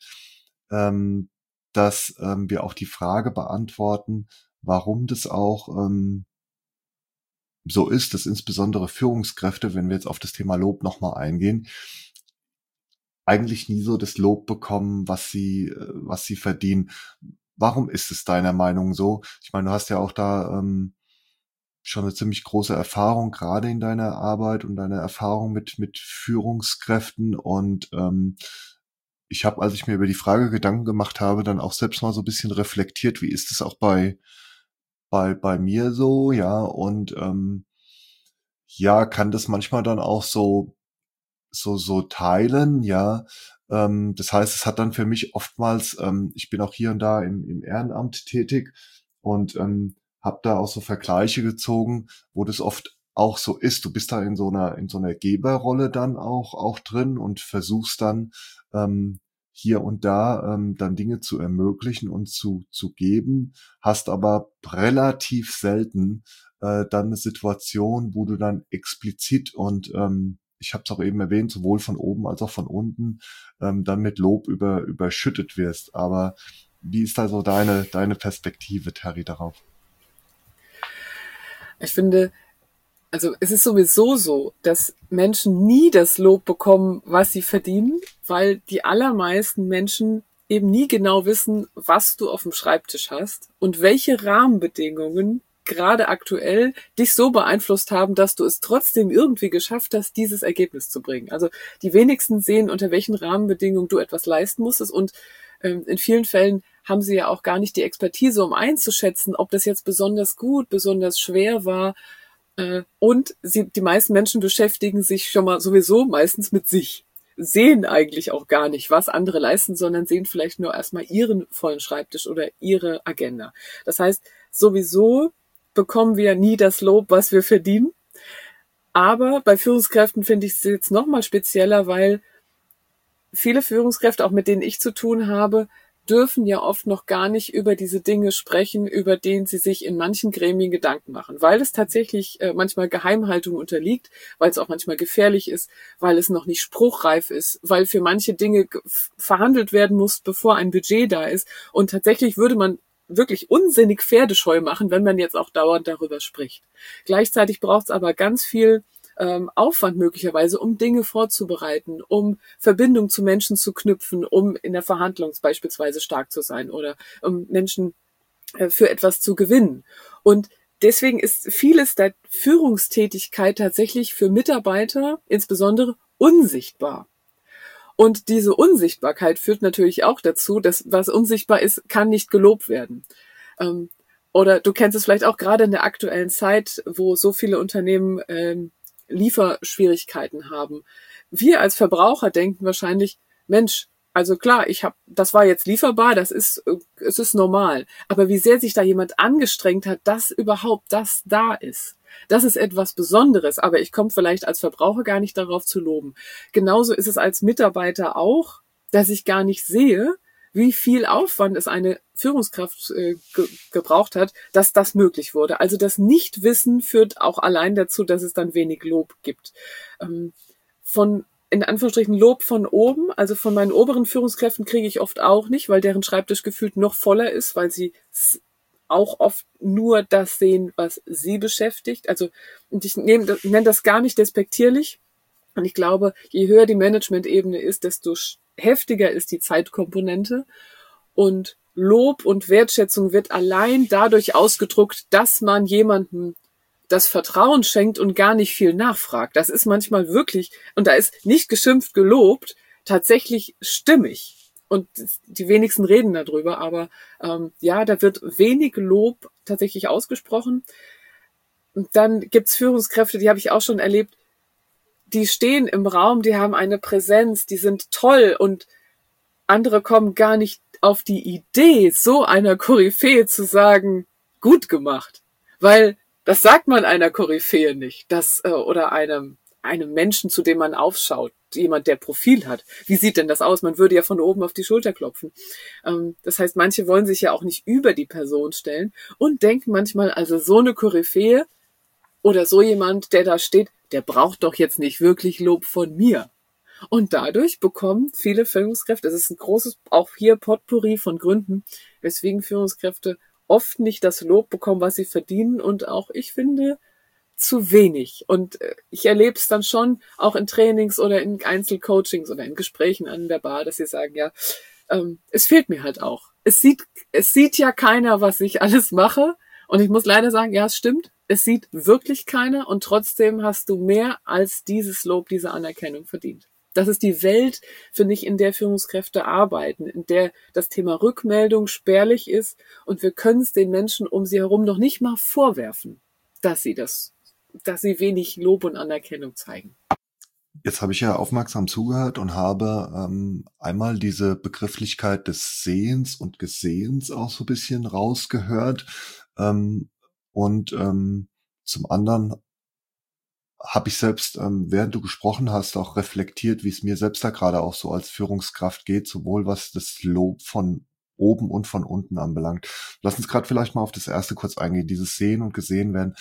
dass wir auch die Frage beantworten, warum das auch so ist, dass insbesondere Führungskräfte, wenn wir jetzt auf das Thema Lob nochmal eingehen, eigentlich nie so das Lob bekommen, was sie verdienen. Warum ist es deiner Meinung so? Ich meine, du hast ja auch da schon eine ziemlich große Erfahrung, gerade in deiner Arbeit und deiner Erfahrung mit Führungskräften. Und ich habe, als ich mir über die Frage Gedanken gemacht habe, dann auch selbst mal so ein bisschen reflektiert, wie ist es auch bei mir so, ja, und ja, kann das manchmal dann auch so teilen, ja. Das heißt, es hat dann für mich oftmals, ich bin auch hier und da im Ehrenamt tätig und habe da auch so Vergleiche gezogen, wo das oft auch so ist. Du bist da in so einer Geberrolle dann auch drin und versuchst dann hier und da dann Dinge zu ermöglichen und zu geben, hast aber relativ selten dann eine Situation, wo du dann explizit und ich habe es auch eben erwähnt, sowohl von oben als auch von unten, dann mit Lob überschüttet wirst. Aber wie ist da so deine Perspektive, Terry, darauf?
Ich finde, also es ist sowieso so, dass Menschen nie das Lob bekommen, was sie verdienen, weil die allermeisten Menschen eben nie genau wissen, was du auf dem Schreibtisch hast und welche Rahmenbedingungen gerade aktuell dich so beeinflusst haben, dass du es trotzdem irgendwie geschafft hast, dieses Ergebnis zu bringen. Also die wenigsten sehen, unter welchen Rahmenbedingungen du etwas leisten musstest und in vielen Fällen haben sie ja auch gar nicht die Expertise, um einzuschätzen, ob das jetzt besonders gut, besonders schwer war. Und die meisten Menschen beschäftigen sich schon mal sowieso meistens mit sich, sehen eigentlich auch gar nicht, was andere leisten, sondern sehen vielleicht nur erstmal ihren vollen Schreibtisch oder ihre Agenda. Das heißt, sowieso bekommen wir nie das Lob, was wir verdienen. Aber bei Führungskräften finde ich es jetzt nochmal spezieller, weil viele Führungskräfte, auch mit denen ich zu tun habe, dürfen ja oft noch gar nicht über diese Dinge sprechen, über denen sie sich in manchen Gremien Gedanken machen, weil es tatsächlich manchmal Geheimhaltung unterliegt, weil es auch manchmal gefährlich ist, weil es noch nicht spruchreif ist, weil für manche Dinge verhandelt werden muss, bevor ein Budget da ist. Und tatsächlich würde man wirklich unsinnig pferdescheu machen, wenn man jetzt auch dauernd darüber spricht. Gleichzeitig braucht es aber ganz viel Aufwand möglicherweise, um Dinge vorzubereiten, um Verbindung zu Menschen zu knüpfen, um in der Verhandlung beispielsweise stark zu sein oder um Menschen für etwas zu gewinnen. Und deswegen ist vieles der Führungstätigkeit tatsächlich für Mitarbeiter insbesondere unsichtbar. Und diese Unsichtbarkeit führt natürlich auch dazu, dass was unsichtbar ist, kann nicht gelobt werden. Oder du kennst es vielleicht auch gerade in der aktuellen Zeit, wo so viele Unternehmen Lieferschwierigkeiten haben. Wir als Verbraucher denken wahrscheinlich, Mensch, also klar, das war jetzt lieferbar, es ist normal. Aber wie sehr sich da jemand angestrengt hat, dass überhaupt das da ist. Das ist etwas Besonderes, aber ich komme vielleicht als Verbraucher gar nicht darauf zu loben. Genauso ist es als Mitarbeiter auch, dass ich gar nicht sehe, wie viel Aufwand es eine Führungskraft gebraucht hat, dass das möglich wurde. Also das Nichtwissen führt auch allein dazu, dass es dann wenig Lob gibt. In Anführungsstrichen Lob von oben, also von meinen oberen Führungskräften kriege ich oft auch nicht, weil deren Schreibtisch gefühlt noch voller ist, weil sie auch oft nur das sehen, was sie beschäftigt. Also, und ich nenne das gar nicht despektierlich. Und ich glaube, je höher die Management-Ebene ist, desto heftiger ist die Zeitkomponente. Und Lob und Wertschätzung wird allein dadurch ausgedrückt, dass man jemandem das Vertrauen schenkt und gar nicht viel nachfragt. Das ist manchmal wirklich, und da ist nicht geschimpft, gelobt, tatsächlich stimmig. Und die wenigsten reden darüber, aber ja, da wird wenig Lob tatsächlich ausgesprochen. Und dann gibt's Führungskräfte, die habe ich auch schon erlebt, die stehen im Raum, die haben eine Präsenz, die sind toll und andere kommen gar nicht auf die Idee, so einer Koryphäe zu sagen, gut gemacht. Weil das sagt man einer Koryphäe nicht, oder einem Menschen, zu dem man aufschaut, jemand, der Profil hat. Wie sieht denn das aus? Man würde ja von oben auf die Schulter klopfen. Das heißt, manche wollen sich ja auch nicht über die Person stellen und denken manchmal, also so eine Koryphäe oder so jemand, der da steht, der braucht doch jetzt nicht wirklich Lob von mir. Und dadurch bekommen viele Führungskräfte, es ist ein großes, auch hier Potpourri von Gründen, weswegen Führungskräfte oft nicht das Lob bekommen, was sie verdienen und auch, ich finde, zu wenig. Und ich erlebe es dann schon auch in Trainings oder in Einzelcoachings oder in Gesprächen an der Bar, dass sie sagen, ja, es fehlt mir halt auch. Es sieht ja keiner, was ich alles mache. Und ich muss leider sagen, ja, es stimmt. Es sieht wirklich keiner und trotzdem hast du mehr als dieses Lob, diese Anerkennung verdient. Das ist die Welt, finde ich, in der Führungskräfte arbeiten, in der das Thema Rückmeldung spärlich ist und wir können es den Menschen um sie herum noch nicht mal vorwerfen, dass sie wenig Lob und Anerkennung zeigen.
Jetzt habe ich ja aufmerksam zugehört und habe einmal diese Begrifflichkeit des Sehens und Gesehens auch so ein bisschen rausgehört. Und zum anderen habe ich selbst, während du gesprochen hast, auch reflektiert, wie es mir selbst da gerade auch so als Führungskraft geht, sowohl was das Lob von oben und von unten anbelangt. Lass uns gerade vielleicht mal auf das erste kurz eingehen, dieses Sehen und Gesehen werden.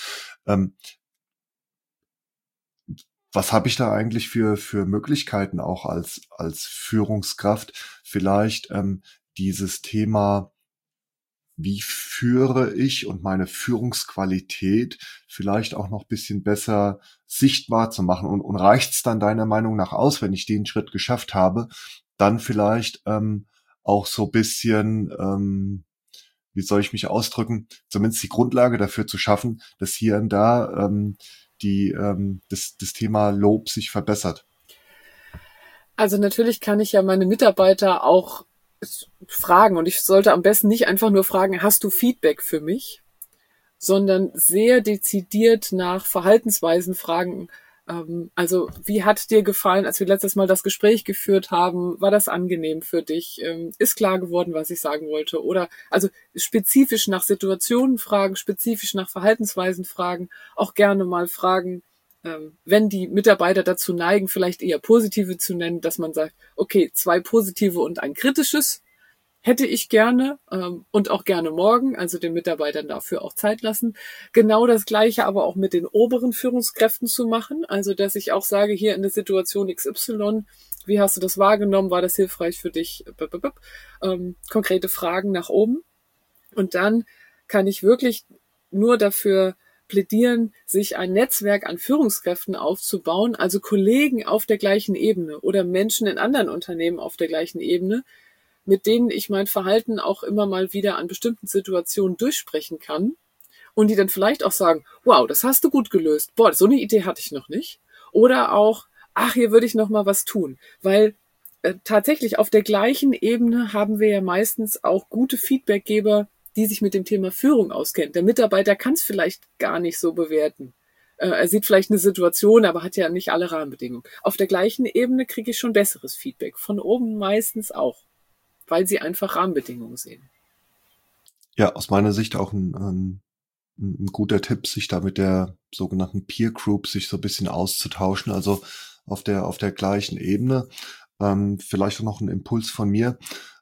Was habe ich da eigentlich für Möglichkeiten auch als Führungskraft? Vielleicht dieses Thema, wie führe ich und meine Führungsqualität vielleicht auch noch ein bisschen besser sichtbar zu machen und reicht's dann deiner Meinung nach aus, wenn ich den Schritt geschafft habe, dann vielleicht auch so ein bisschen, wie soll ich mich ausdrücken, zumindest die Grundlage dafür zu schaffen, dass hier und da das Thema Lob sich verbessert.
Also natürlich kann ich ja meine Mitarbeiter auch fragen und ich sollte am besten nicht einfach nur fragen, hast du Feedback für mich, sondern sehr dezidiert nach Verhaltensweisen fragen. Also wie hat dir gefallen, als wir letztes Mal das Gespräch geführt haben? War das angenehm für dich? Ist klar geworden, was ich sagen wollte? Oder also spezifisch nach Situationen fragen, spezifisch nach Verhaltensweisen fragen, auch gerne mal fragen, wenn die Mitarbeiter dazu neigen, vielleicht eher positive zu nennen, dass man sagt, okay, 2 positive und ein kritisches hätte ich gerne und auch gerne morgen, also den Mitarbeitern dafür auch Zeit lassen. Genau das Gleiche aber auch mit den oberen Führungskräften zu machen, also dass ich auch sage, hier in der Situation XY, wie hast du das wahrgenommen, war das hilfreich für dich? Konkrete Fragen nach oben. Und dann kann ich wirklich nur dafür plädieren, sich ein Netzwerk an Führungskräften aufzubauen, also Kollegen auf der gleichen Ebene oder Menschen in anderen Unternehmen auf der gleichen Ebene, mit denen ich mein Verhalten auch immer mal wieder an bestimmten Situationen durchsprechen kann und die dann vielleicht auch sagen, wow, das hast du gut gelöst. Boah, so eine Idee hatte ich noch nicht. Oder auch, ach, hier würde ich noch mal was tun. Weil tatsächlich auf der gleichen Ebene haben wir ja meistens auch gute Feedbackgeber, die sich mit dem Thema Führung auskennen. Der Mitarbeiter kann es vielleicht gar nicht so bewerten. Er sieht vielleicht eine Situation, aber hat ja nicht alle Rahmenbedingungen. Auf der gleichen Ebene kriege ich schon besseres Feedback. Von oben meistens auch, weil sie einfach Rahmenbedingungen sehen.
Ja, aus meiner Sicht auch ein guter Tipp, sich da mit der sogenannten Peer Group sich so ein bisschen auszutauschen, also auf der gleichen Ebene. Vielleicht auch noch ein Impuls von mir.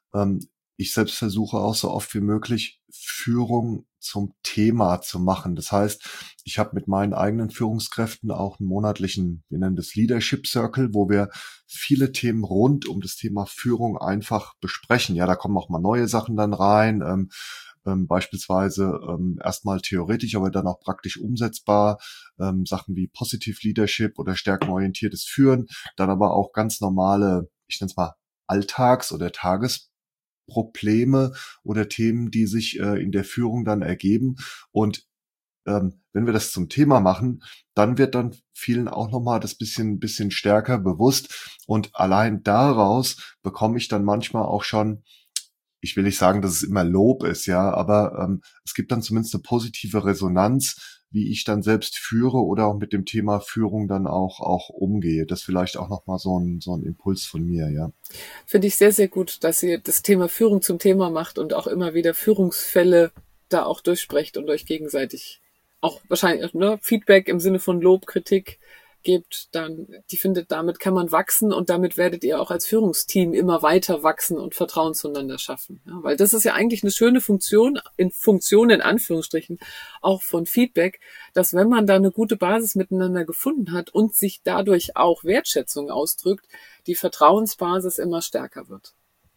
Ich selbst versuche auch so oft wie möglich Führung zum Thema zu machen. Das heißt, ich habe mit meinen eigenen Führungskräften auch einen monatlichen, wir nennen das Leadership Circle, wo wir viele Themen rund um das Thema Führung einfach besprechen. Ja, da kommen auch mal neue Sachen dann rein. beispielsweise erstmal theoretisch, aber dann auch praktisch umsetzbar, Sachen wie Positive Leadership oder stärkenorientiertes Führen, dann aber auch ganz normale, ich nenne es mal Alltags- oder Tagesprobleme oder Themen, die sich in der Führung dann ergeben. Und wenn wir das zum Thema machen, dann wird dann vielen auch nochmal das bisschen stärker bewusst. Und allein daraus bekomme ich dann manchmal auch schon, ich will nicht sagen, dass es immer Lob ist, ja, aber es gibt dann zumindest eine positive Resonanz, wie ich dann selbst führe oder auch mit dem Thema Führung dann auch umgehe. Das vielleicht auch nochmal so ein Impuls von mir, ja.
Finde ich sehr, sehr gut, dass ihr das Thema Führung zum Thema macht und auch immer wieder Führungsfälle da auch durchsprecht und euch gegenseitig auch wahrscheinlich Feedback im Sinne von Lob, Kritik gebt, dann damit kann man wachsen und damit werdet ihr auch als Führungsteam immer weiter wachsen und Vertrauen zueinander schaffen. Ja, weil das ist ja eigentlich eine schöne Funktion in Anführungsstrichen, auch von Feedback, dass wenn man da eine gute Basis miteinander gefunden hat und sich dadurch auch Wertschätzung ausdrückt, die Vertrauensbasis immer stärker wird.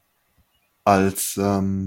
Als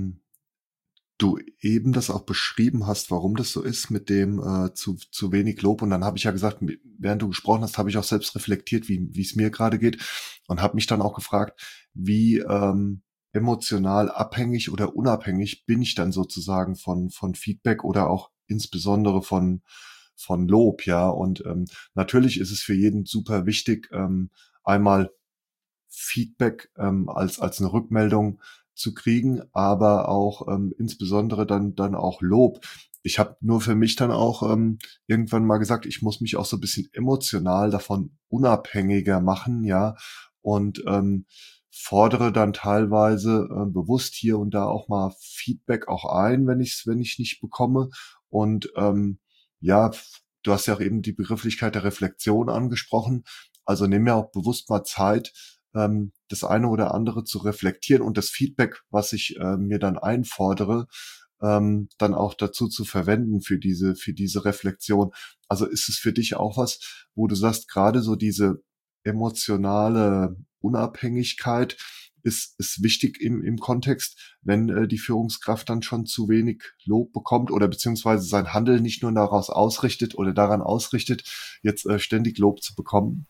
du eben das auch beschrieben hast, warum das so ist mit dem zu wenig Lob. Und dann habe ich ja gesagt, während du gesprochen hast, habe ich auch selbst reflektiert, wie es mir gerade geht und habe mich dann auch gefragt, wie emotional abhängig oder unabhängig bin ich dann sozusagen von Feedback oder auch insbesondere von Lob, ja. Und natürlich ist es für jeden super wichtig, einmal Feedback als eine Rückmeldung zu kriegen, aber auch insbesondere dann auch Lob. Ich habe nur für mich dann auch irgendwann mal gesagt, ich muss mich auch so ein bisschen emotional davon unabhängiger machen, ja, und fordere dann teilweise bewusst hier und da auch mal Feedback auch ein, wenn ich nicht bekomme. Und ja, du hast ja auch eben die Begrifflichkeit der Reflexion angesprochen. Also nimm mir auch bewusst mal Zeit, das eine oder andere zu reflektieren und das Feedback, was ich mir dann einfordere, dann auch dazu zu verwenden für diese Reflexion. Also ist es für dich auch was, wo du sagst, gerade so diese emotionale Unabhängigkeit ist wichtig im Kontext, wenn die Führungskraft dann schon zu wenig Lob bekommt oder beziehungsweise sein Handeln nicht nur daraus ausrichtet oder daran ausrichtet, jetzt ständig Lob zu bekommen?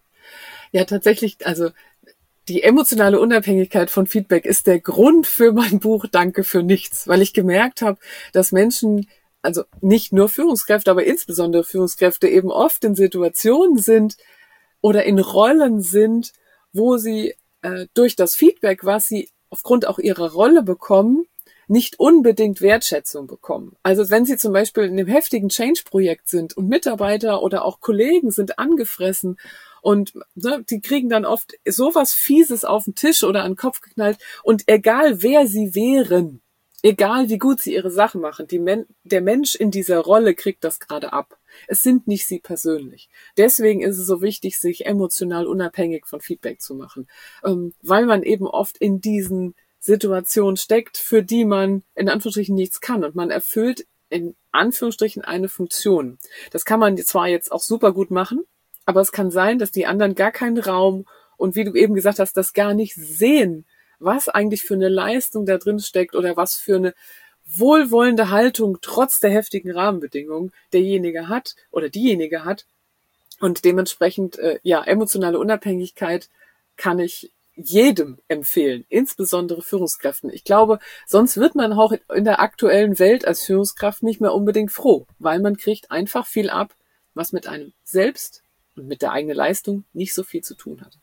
Ja, tatsächlich, also die emotionale Unabhängigkeit von Feedback ist der Grund für mein Buch Danke für nichts, weil ich gemerkt habe, dass Menschen, also nicht nur Führungskräfte, aber insbesondere Führungskräfte eben oft in Situationen sind oder in Rollen sind, wo sie durch das Feedback, was sie aufgrund auch ihrer Rolle bekommen, nicht unbedingt Wertschätzung bekommen. Also wenn sie zum Beispiel in einem heftigen Change-Projekt sind und Mitarbeiter oder auch Kollegen sind angefressen und die kriegen dann oft sowas Fieses auf den Tisch oder an den Kopf geknallt und egal wer sie wären, egal wie gut sie ihre Sachen machen, der Mensch in dieser Rolle kriegt das gerade ab. Es sind nicht sie persönlich. Deswegen ist es so wichtig, sich emotional unabhängig von Feedback zu machen, weil man eben oft in diesen Situationen steckt, für die man in Anführungsstrichen nichts kann und man erfüllt in Anführungsstrichen eine Funktion. Das kann man zwar jetzt auch super gut machen, aber es kann sein, dass die anderen gar keinen Raum und wie du eben gesagt hast, das gar nicht sehen, was eigentlich für eine Leistung da drin steckt oder was für eine wohlwollende Haltung trotz der heftigen Rahmenbedingungen derjenige hat oder diejenige hat. Und dementsprechend, emotionale Unabhängigkeit kann ich jedem empfehlen, insbesondere Führungskräften. Ich glaube, sonst wird man auch in der aktuellen Welt als Führungskraft nicht mehr unbedingt froh, weil man kriegt einfach viel ab, was mit einem selbst und mit der eigenen Leistung nicht so viel zu tun hat.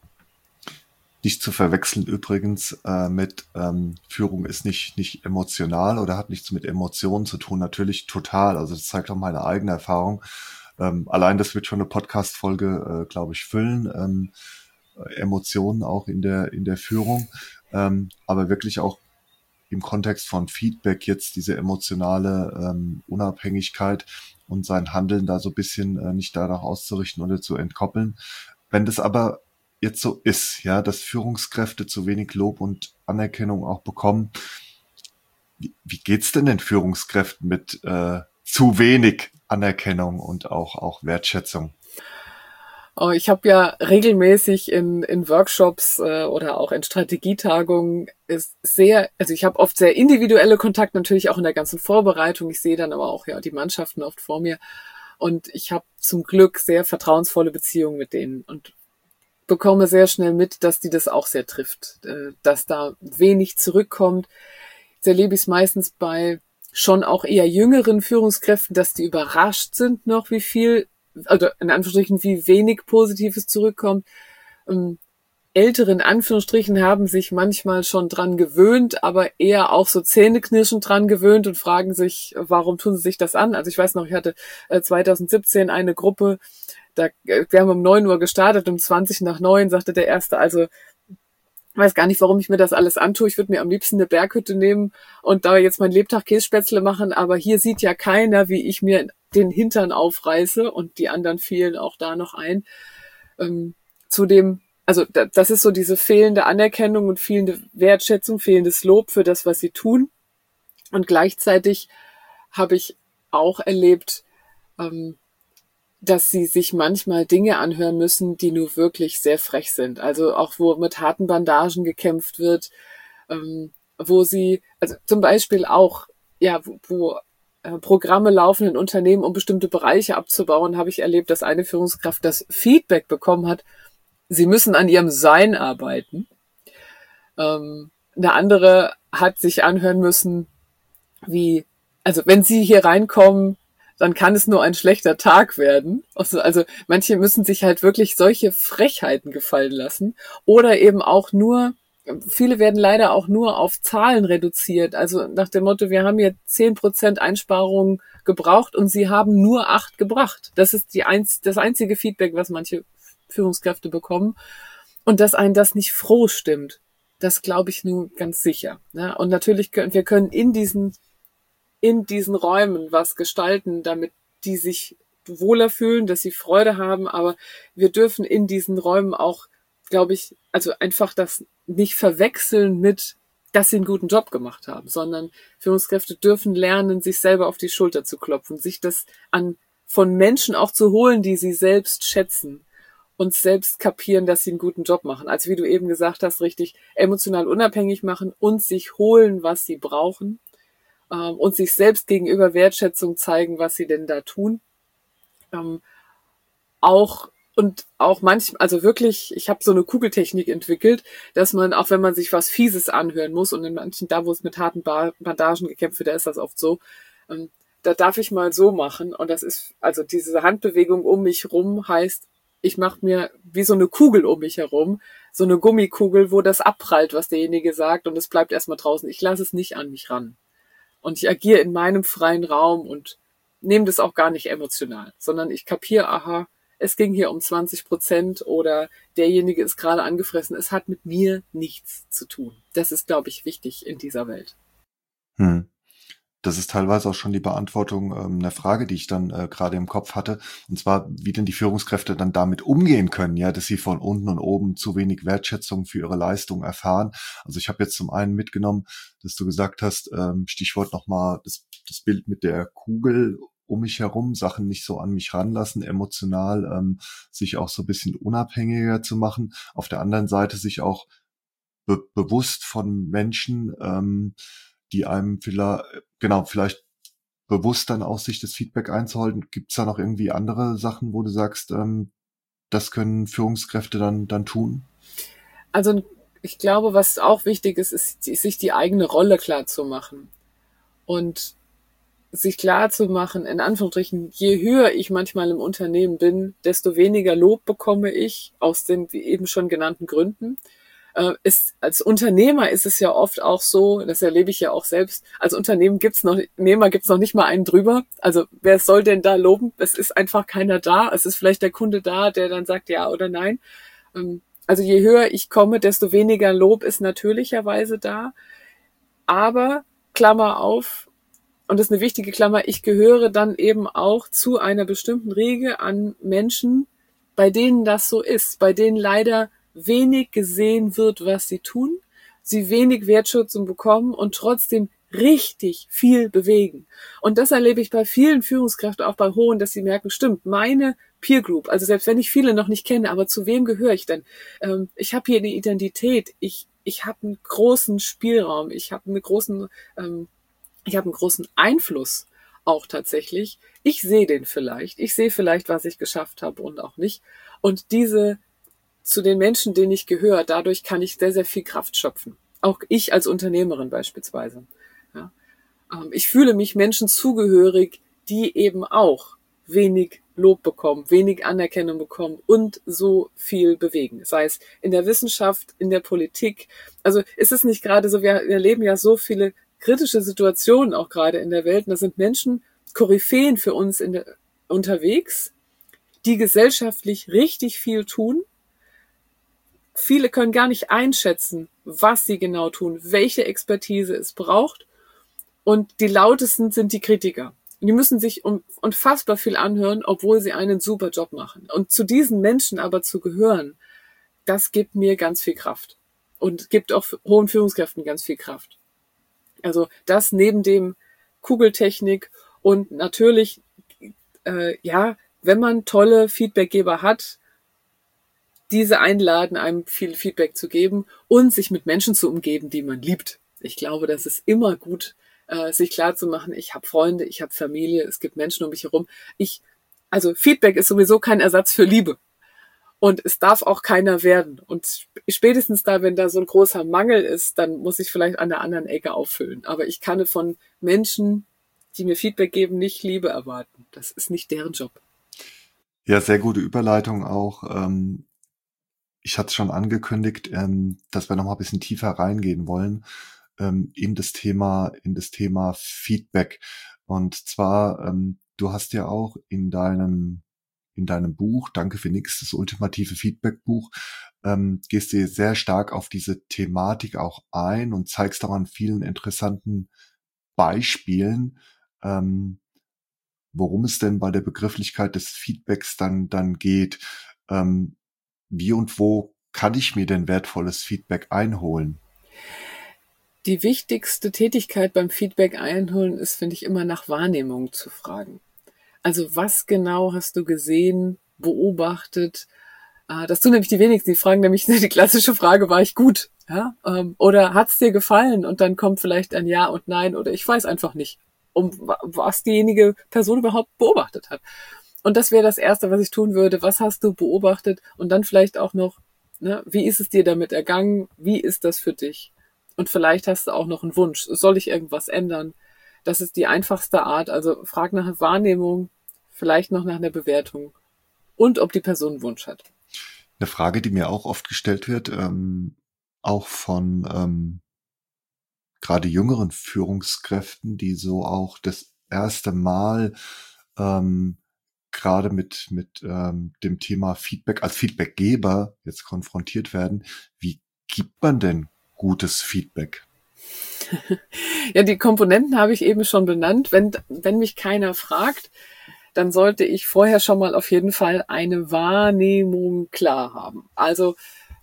Nicht zu verwechseln übrigens mit Führung ist nicht emotional oder hat nichts mit Emotionen zu tun. Natürlich total. Also das zeigt auch meine eigene Erfahrung. Allein das wird schon eine Podcast-Folge, glaube ich, füllen. Emotionen auch in der Führung. Aber wirklich auch im Kontext von Feedback jetzt diese emotionale Unabhängigkeit und sein Handeln da so ein bisschen nicht danach auszurichten oder zu entkoppeln. Wenn das aber jetzt so ist, ja, dass Führungskräfte zu wenig Lob und Anerkennung auch bekommen, wie geht's denn den Führungskräften mit zu wenig Anerkennung und auch Wertschätzung?
Ich habe ja regelmäßig in Workshops oder auch in Strategietagungen also ich habe oft sehr individuelle Kontakte, natürlich auch in der ganzen Vorbereitung. Ich sehe dann aber auch ja die Mannschaften oft vor mir und ich habe zum Glück sehr vertrauensvolle Beziehungen mit denen und bekomme sehr schnell mit, dass die das auch sehr trifft, dass da wenig zurückkommt. Jetzt erlebe ich es meistens bei schon auch eher jüngeren Führungskräften, dass die überrascht sind noch, wie viel, also in Anführungsstrichen, wie wenig Positives zurückkommt. Ältere in Anführungsstrichen haben sich manchmal schon dran gewöhnt, aber eher auch so zähneknirschend dran gewöhnt und fragen sich, warum tun sie sich das an? Also ich weiß noch, ich hatte 2017 eine Gruppe, wir haben um 9 Uhr gestartet, um 20 nach 9 sagte der Erste, also weiß gar nicht, warum ich mir das alles antue. Ich würde mir am liebsten eine Berghütte nehmen und da jetzt mein Lebtag Kässpätzle machen, aber hier sieht ja keiner, wie ich mir den Hintern aufreiße und die anderen fielen auch da noch ein. Zudem, also das ist so diese fehlende Anerkennung und fehlende Wertschätzung, fehlendes Lob für das, was sie tun. Und gleichzeitig habe ich auch erlebt, dass sie sich manchmal Dinge anhören müssen, die nur wirklich sehr frech sind. Also auch wo mit harten Bandagen gekämpft wird, wo sie, also zum Beispiel auch, ja, wo Programme laufen in Unternehmen, um bestimmte Bereiche abzubauen, habe ich erlebt, dass eine Führungskraft das Feedback bekommen hat, sie müssen an ihrem Sein arbeiten. Eine andere hat sich anhören müssen, also wenn sie hier reinkommen, dann kann es nur ein schlechter Tag werden. Also manche müssen sich halt wirklich solche Frechheiten gefallen lassen oder eben auch nur, viele werden leider auch nur auf Zahlen reduziert. Also nach dem Motto, wir haben hier 10% Einsparungen gebraucht und sie haben nur 8 gebracht. Das ist das einzige Feedback, was manche Führungskräfte bekommen. Und dass einen das nicht froh stimmt, das glaube ich nun ganz sicher. Ja, und natürlich wir können in diesen Räumen was gestalten, damit die sich wohler fühlen, dass sie Freude haben, aber wir dürfen in diesen Räumen auch, glaube ich, also einfach das nicht verwechseln mit, dass sie einen guten Job gemacht haben, sondern Führungskräfte dürfen lernen, sich selber auf die Schulter zu klopfen, sich das von Menschen auch zu holen, die sie selbst schätzen und selbst kapieren, dass sie einen guten Job machen. Also wie du eben gesagt hast, richtig emotional unabhängig machen und sich holen, was sie brauchen. Und sich selbst gegenüber Wertschätzung zeigen, was sie denn da tun. Auch manchmal, also wirklich, ich habe so eine Kugeltechnik entwickelt, dass man, auch wenn man sich was Fieses anhören muss, und in manchen, da wo es mit harten Bandagen gekämpft wird, da ist das oft so, da darf ich mal so machen. Und das ist, also diese Handbewegung um mich rum heißt, ich mache mir wie so eine Kugel um mich herum, so eine Gummikugel, wo das abprallt, was derjenige sagt, und es bleibt erstmal draußen. Ich lasse es nicht an mich ran. Und ich agiere in meinem freien Raum und nehme das auch gar nicht emotional, sondern ich kapiere, aha, es ging hier um 20% oder derjenige ist gerade angefressen. Es hat mit mir nichts zu tun. Das ist, glaube ich, wichtig in dieser Welt.
Das ist teilweise auch schon die Beantwortung einer Frage, die ich dann gerade im Kopf hatte. Und zwar, wie denn die Führungskräfte dann damit umgehen können, ja, dass sie von unten und oben zu wenig Wertschätzung für ihre Leistung erfahren. Also ich habe jetzt zum einen mitgenommen, dass du gesagt hast, Stichwort nochmal das Bild mit der Kugel um mich herum, Sachen nicht so an mich ranlassen, emotional sich auch so ein bisschen unabhängiger zu machen. Auf der anderen Seite sich auch bewusst von Menschen, die einem vielleicht bewusst dann auch sich das Feedback einzuholen. Gibt es da noch irgendwie andere Sachen, wo du sagst, das können Führungskräfte dann tun?
Also ich glaube, was auch wichtig ist, ist sich die eigene Rolle klar zu machen. Und sich klar zu machen, in Anführungsstrichen, je höher ich manchmal im Unternehmen bin, desto weniger Lob bekomme ich aus den eben schon genannten Gründen. Als Unternehmer ist es ja oft auch so, das erlebe ich ja auch selbst, als Unternehmer gibt's noch nicht mal einen drüber. Also wer soll denn da loben? Es ist einfach keiner da. Es ist vielleicht der Kunde da, der dann sagt ja oder nein. Also je höher ich komme, desto weniger Lob ist natürlicherweise da. Aber, Klammer auf, und das ist eine wichtige Klammer, ich gehöre dann eben auch zu einer bestimmten Riege an Menschen, bei denen das so ist, bei denen leider wenig gesehen wird, was sie tun, sie wenig Wertschätzung bekommen und trotzdem richtig viel bewegen. Und das erlebe ich bei vielen Führungskräften, auch bei Hohen, dass sie merken, stimmt, meine Peer Group, also selbst wenn ich viele noch nicht kenne, aber zu wem gehöre ich denn? Ich habe hier eine Identität, ich habe einen großen Spielraum, ich habe einen großen Einfluss auch tatsächlich. Ich sehe den vielleicht. Ich sehe vielleicht, was ich geschafft habe und auch nicht. Und zu den Menschen, denen ich gehöre, dadurch kann ich sehr, sehr viel Kraft schöpfen. Auch ich als Unternehmerin beispielsweise. Ja. Ich fühle mich Menschen zugehörig, die eben auch wenig Lob bekommen, wenig Anerkennung bekommen und so viel bewegen. Sei es in der Wissenschaft, in der Politik. Also ist es nicht gerade so, wir erleben ja so viele kritische Situationen auch gerade in der Welt. Und da sind Menschen, Koryphäen für uns unterwegs, die gesellschaftlich richtig viel tun. Viele können gar nicht einschätzen, was sie genau tun, welche Expertise es braucht. Und die lautesten sind die Kritiker. Die müssen sich unfassbar viel anhören, obwohl sie einen super Job machen. Und zu diesen Menschen aber zu gehören, das gibt mir ganz viel Kraft. Und gibt auch hohen Führungskräften ganz viel Kraft. Also das neben dem Kugeltechnik und natürlich, wenn man tolle Feedbackgeber hat, diese einladen, einem viel Feedback zu geben und sich mit Menschen zu umgeben, die man liebt. Ich glaube, das ist immer gut, sich klar zu machen, ich habe Freunde, ich habe Familie, es gibt Menschen um mich herum. Also Feedback ist sowieso kein Ersatz für Liebe. Und es darf auch keiner werden. Und spätestens da, wenn da so ein großer Mangel ist, dann muss ich vielleicht an der anderen Ecke auffüllen. Aber ich kann von Menschen, die mir Feedback geben, nicht Liebe erwarten. Das ist nicht deren Job.
Ja, sehr gute Überleitung auch. Ich hatte es schon angekündigt, dass wir noch mal ein bisschen tiefer reingehen wollen in das Thema Feedback. Und zwar, du hast ja auch in deinem Buch, Danke für nix, das ultimative Feedback-Buch, gehst du sehr stark auf diese Thematik auch ein und zeigst auch an vielen interessanten Beispielen, worum es denn bei der Begrifflichkeit des Feedbacks dann geht. Wie und wo kann ich mir denn wertvolles Feedback einholen?
Die wichtigste Tätigkeit beim Feedback einholen ist, finde ich, immer nach Wahrnehmung zu fragen. Also was genau hast du gesehen, beobachtet? Das tun nämlich die wenigsten. Die fragen nämlich die klassische Frage, war ich gut? Ja? Oder hat's dir gefallen? Und dann kommt vielleicht ein Ja und Nein oder ich weiß einfach nicht, was diejenige Person überhaupt beobachtet hat. Und das wäre das Erste, was ich tun würde. Was hast du beobachtet? Und dann vielleicht auch noch, wie ist es dir damit ergangen? Wie ist das für dich? Und vielleicht hast du auch noch einen Wunsch. Soll ich irgendwas ändern? Das ist die einfachste Art. Also frag nach einer Wahrnehmung, vielleicht noch nach einer Bewertung und ob die Person einen Wunsch hat.
Eine Frage, die mir auch oft gestellt wird, auch von gerade jüngeren Führungskräften, die so auch das erste Mal gerade mit dem Thema Feedback als Feedbackgeber jetzt konfrontiert werden. Wie gibt man denn gutes Feedback?
Ja, die Komponenten habe ich eben schon benannt. Wenn mich keiner fragt, dann sollte ich vorher schon mal auf jeden Fall eine Wahrnehmung klar haben. Also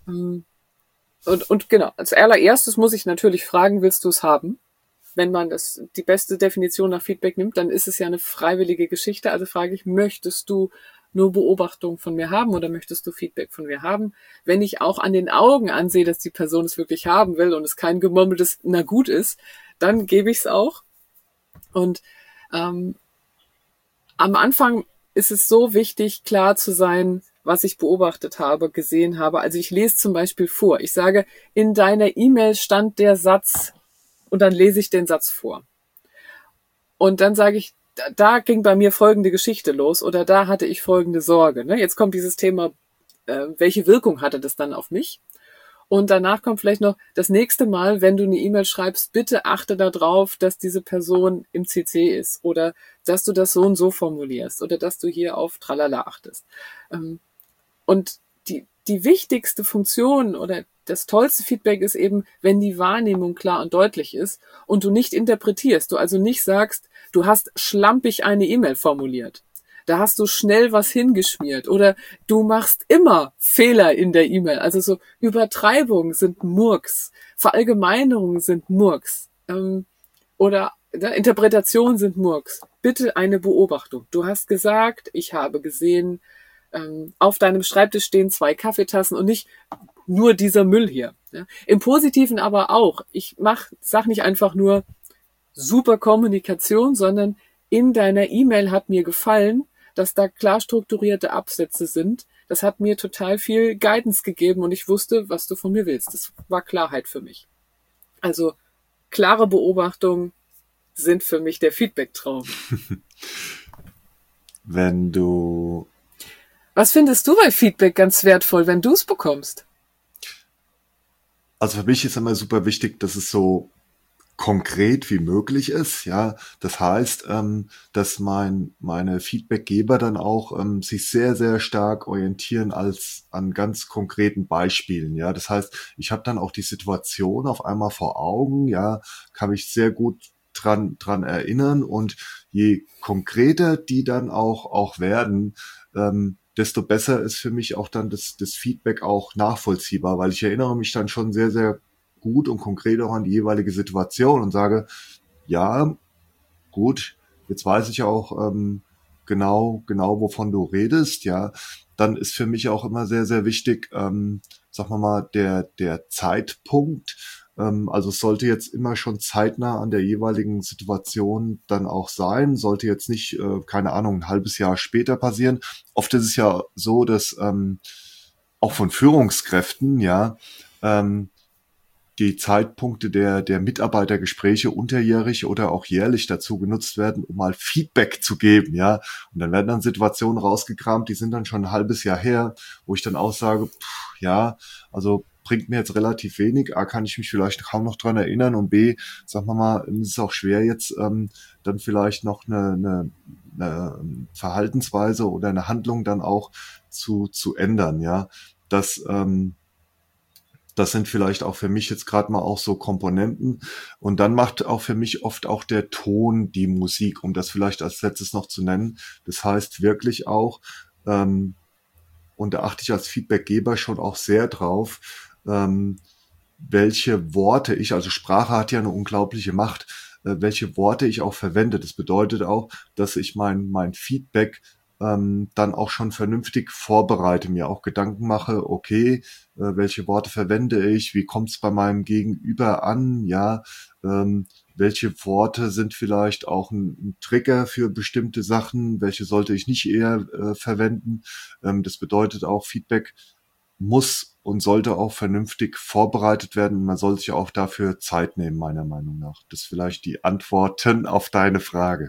und genau, als allererstes muss ich natürlich fragen, willst du es haben? Wenn man die beste Definition nach Feedback nimmt, dann ist es ja eine freiwillige Geschichte. Also frage ich, möchtest du nur Beobachtung von mir haben oder möchtest du Feedback von mir haben? Wenn ich auch an den Augen ansehe, dass die Person es wirklich haben will und es kein gemurmeltes na gut ist, dann gebe ich es auch. Und am Anfang ist es so wichtig, klar zu sein, was ich beobachtet habe, gesehen habe. Also ich lese zum Beispiel vor. Ich sage, in deiner E-Mail stand der Satz und dann lese ich den Satz vor. Und dann sage ich, da ging bei mir folgende Geschichte los oder da hatte ich folgende Sorge. Jetzt kommt dieses Thema, welche Wirkung hatte das dann auf mich? Und danach kommt vielleicht noch das nächste Mal, wenn du eine E-Mail schreibst, bitte achte darauf, dass diese Person im CC ist oder dass du das so und so formulierst oder dass du hier auf Tralala achtest. Und die wichtigste Funktion oder das tollste Feedback ist eben, wenn die Wahrnehmung klar und deutlich ist und du nicht interpretierst, du also nicht sagst, du hast schlampig eine E-Mail formuliert. Da hast du schnell was hingeschmiert oder du machst immer Fehler in der E-Mail. Also so Übertreibungen sind Murks, Verallgemeinerungen sind Murks. oder Interpretationen sind Murks. Bitte eine Beobachtung. Du hast gesagt, ich habe gesehen, auf deinem Schreibtisch stehen 2 Kaffeetassen und nicht nur dieser Müll hier. Ja. Im Positiven aber auch. Ich sag nicht einfach nur super Kommunikation, sondern in deiner E-Mail hat mir gefallen, dass da klar strukturierte Absätze sind. Das hat mir total viel Guidance gegeben und ich wusste, was du von mir willst. Das war Klarheit für mich. Also klare Beobachtungen sind für mich der Feedback-Traum. Was findest du bei Feedback ganz wertvoll, wenn du es bekommst?
Also für mich ist immer super wichtig, dass es so konkret wie möglich ist, ja. Das heißt, dass meine Feedbackgeber dann auch sich sehr, sehr stark orientieren als an ganz konkreten Beispielen, ja. Das heißt, ich habe dann auch die Situation auf einmal vor Augen, ja, kann mich sehr gut dran erinnern und je konkreter die dann auch werden, desto besser ist für mich auch dann das Feedback auch nachvollziehbar, weil ich erinnere mich dann schon sehr, sehr gut und konkret auch an die jeweilige Situation und sage, ja, gut, jetzt weiß ich auch genau, wovon du redest, ja. Dann ist für mich auch immer sehr, sehr wichtig, sagen wir mal, der Zeitpunkt. Also es sollte jetzt immer schon zeitnah an der jeweiligen Situation dann auch sein, sollte jetzt nicht, keine Ahnung, ein halbes Jahr später passieren. Oft ist es ja so, dass auch von Führungskräften, ja, die Zeitpunkte der Mitarbeitergespräche unterjährig oder auch jährlich dazu genutzt werden, um mal Feedback zu geben, ja. Und dann werden dann Situationen rausgekramt, die sind dann schon ein halbes Jahr her, wo ich dann auch sage, ja, also bringt mir jetzt relativ wenig. A, kann ich mich vielleicht kaum noch dran erinnern und B, sagen wir mal, ist es auch schwer jetzt dann vielleicht noch eine Verhaltensweise oder eine Handlung dann auch zu ändern, ja. Das sind vielleicht auch für mich jetzt gerade mal auch so Komponenten. Und dann macht auch für mich oft auch der Ton die Musik, um das vielleicht als letztes noch zu nennen. Das heißt wirklich auch, und da achte ich als Feedbackgeber schon auch sehr drauf, welche Worte also Sprache hat ja eine unglaubliche Macht, welche Worte ich auch verwende. Das bedeutet auch, dass ich mein Feedback dann auch schon vernünftig vorbereite, mir auch Gedanken mache, okay, welche Worte verwende ich, wie kommt es bei meinem Gegenüber an, ja, welche Worte sind vielleicht auch ein Trigger für bestimmte Sachen, welche sollte ich nicht eher verwenden. Das bedeutet auch, Feedback muss und sollte auch vernünftig vorbereitet werden. Man soll sich auch dafür Zeit nehmen, meiner Meinung nach. Das ist vielleicht die Antworten auf deine Frage.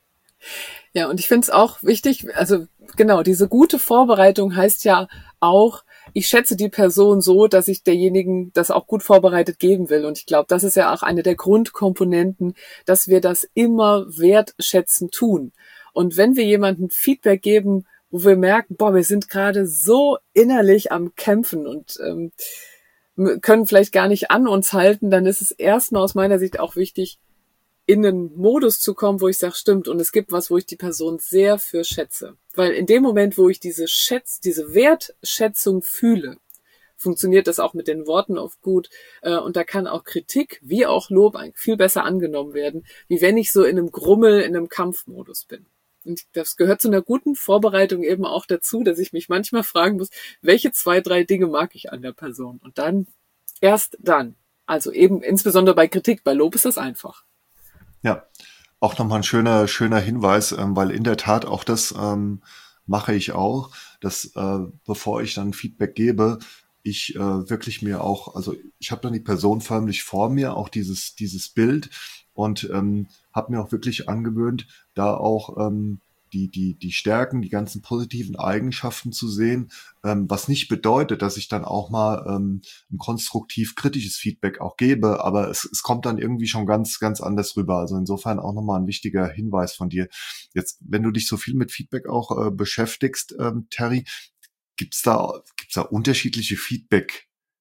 Ja, und ich finde es auch wichtig, also genau, diese gute Vorbereitung heißt ja auch, ich schätze die Person so, dass ich derjenigen das auch gut vorbereitet geben will. Und ich glaube, das ist ja auch eine der Grundkomponenten, dass wir das immer wertschätzen tun. Und wenn wir jemandem Feedback geben, wo wir merken, boah, wir sind gerade so innerlich am Kämpfen und können vielleicht gar nicht an uns halten, dann ist es erstmal aus meiner Sicht auch wichtig, in einen Modus zu kommen, wo ich sage, stimmt, und es gibt was, wo ich die Person sehr für schätze. Weil in dem Moment, wo ich diese Wertschätzung fühle, funktioniert das auch mit den Worten oft gut. Und da kann auch Kritik wie auch Lob viel besser angenommen werden, wie wenn ich so in einem Grummel, in einem Kampfmodus bin. Und das gehört zu einer guten Vorbereitung eben auch dazu, dass ich mich manchmal fragen muss, welche 2, 3 Dinge mag ich an der Person? Und dann, erst dann. Also eben insbesondere bei Kritik, bei Lob ist das einfach.
Ja, auch nochmal ein schöner Hinweis, weil in der Tat auch das mache ich auch, dass bevor ich dann Feedback gebe, ich wirklich mir auch, also ich habe dann die Person förmlich vor mir, auch dieses Bild und habe mir auch wirklich angewöhnt, da auch die Stärken, die ganzen positiven Eigenschaften zu sehen, was nicht bedeutet, dass ich dann auch mal ein konstruktiv kritisches Feedback auch gebe, aber es kommt dann irgendwie schon ganz, ganz anders rüber. Also insofern auch nochmal ein wichtiger Hinweis von dir. Jetzt, wenn du dich so viel mit Feedback auch beschäftigst, Terry, gibt's da unterschiedliche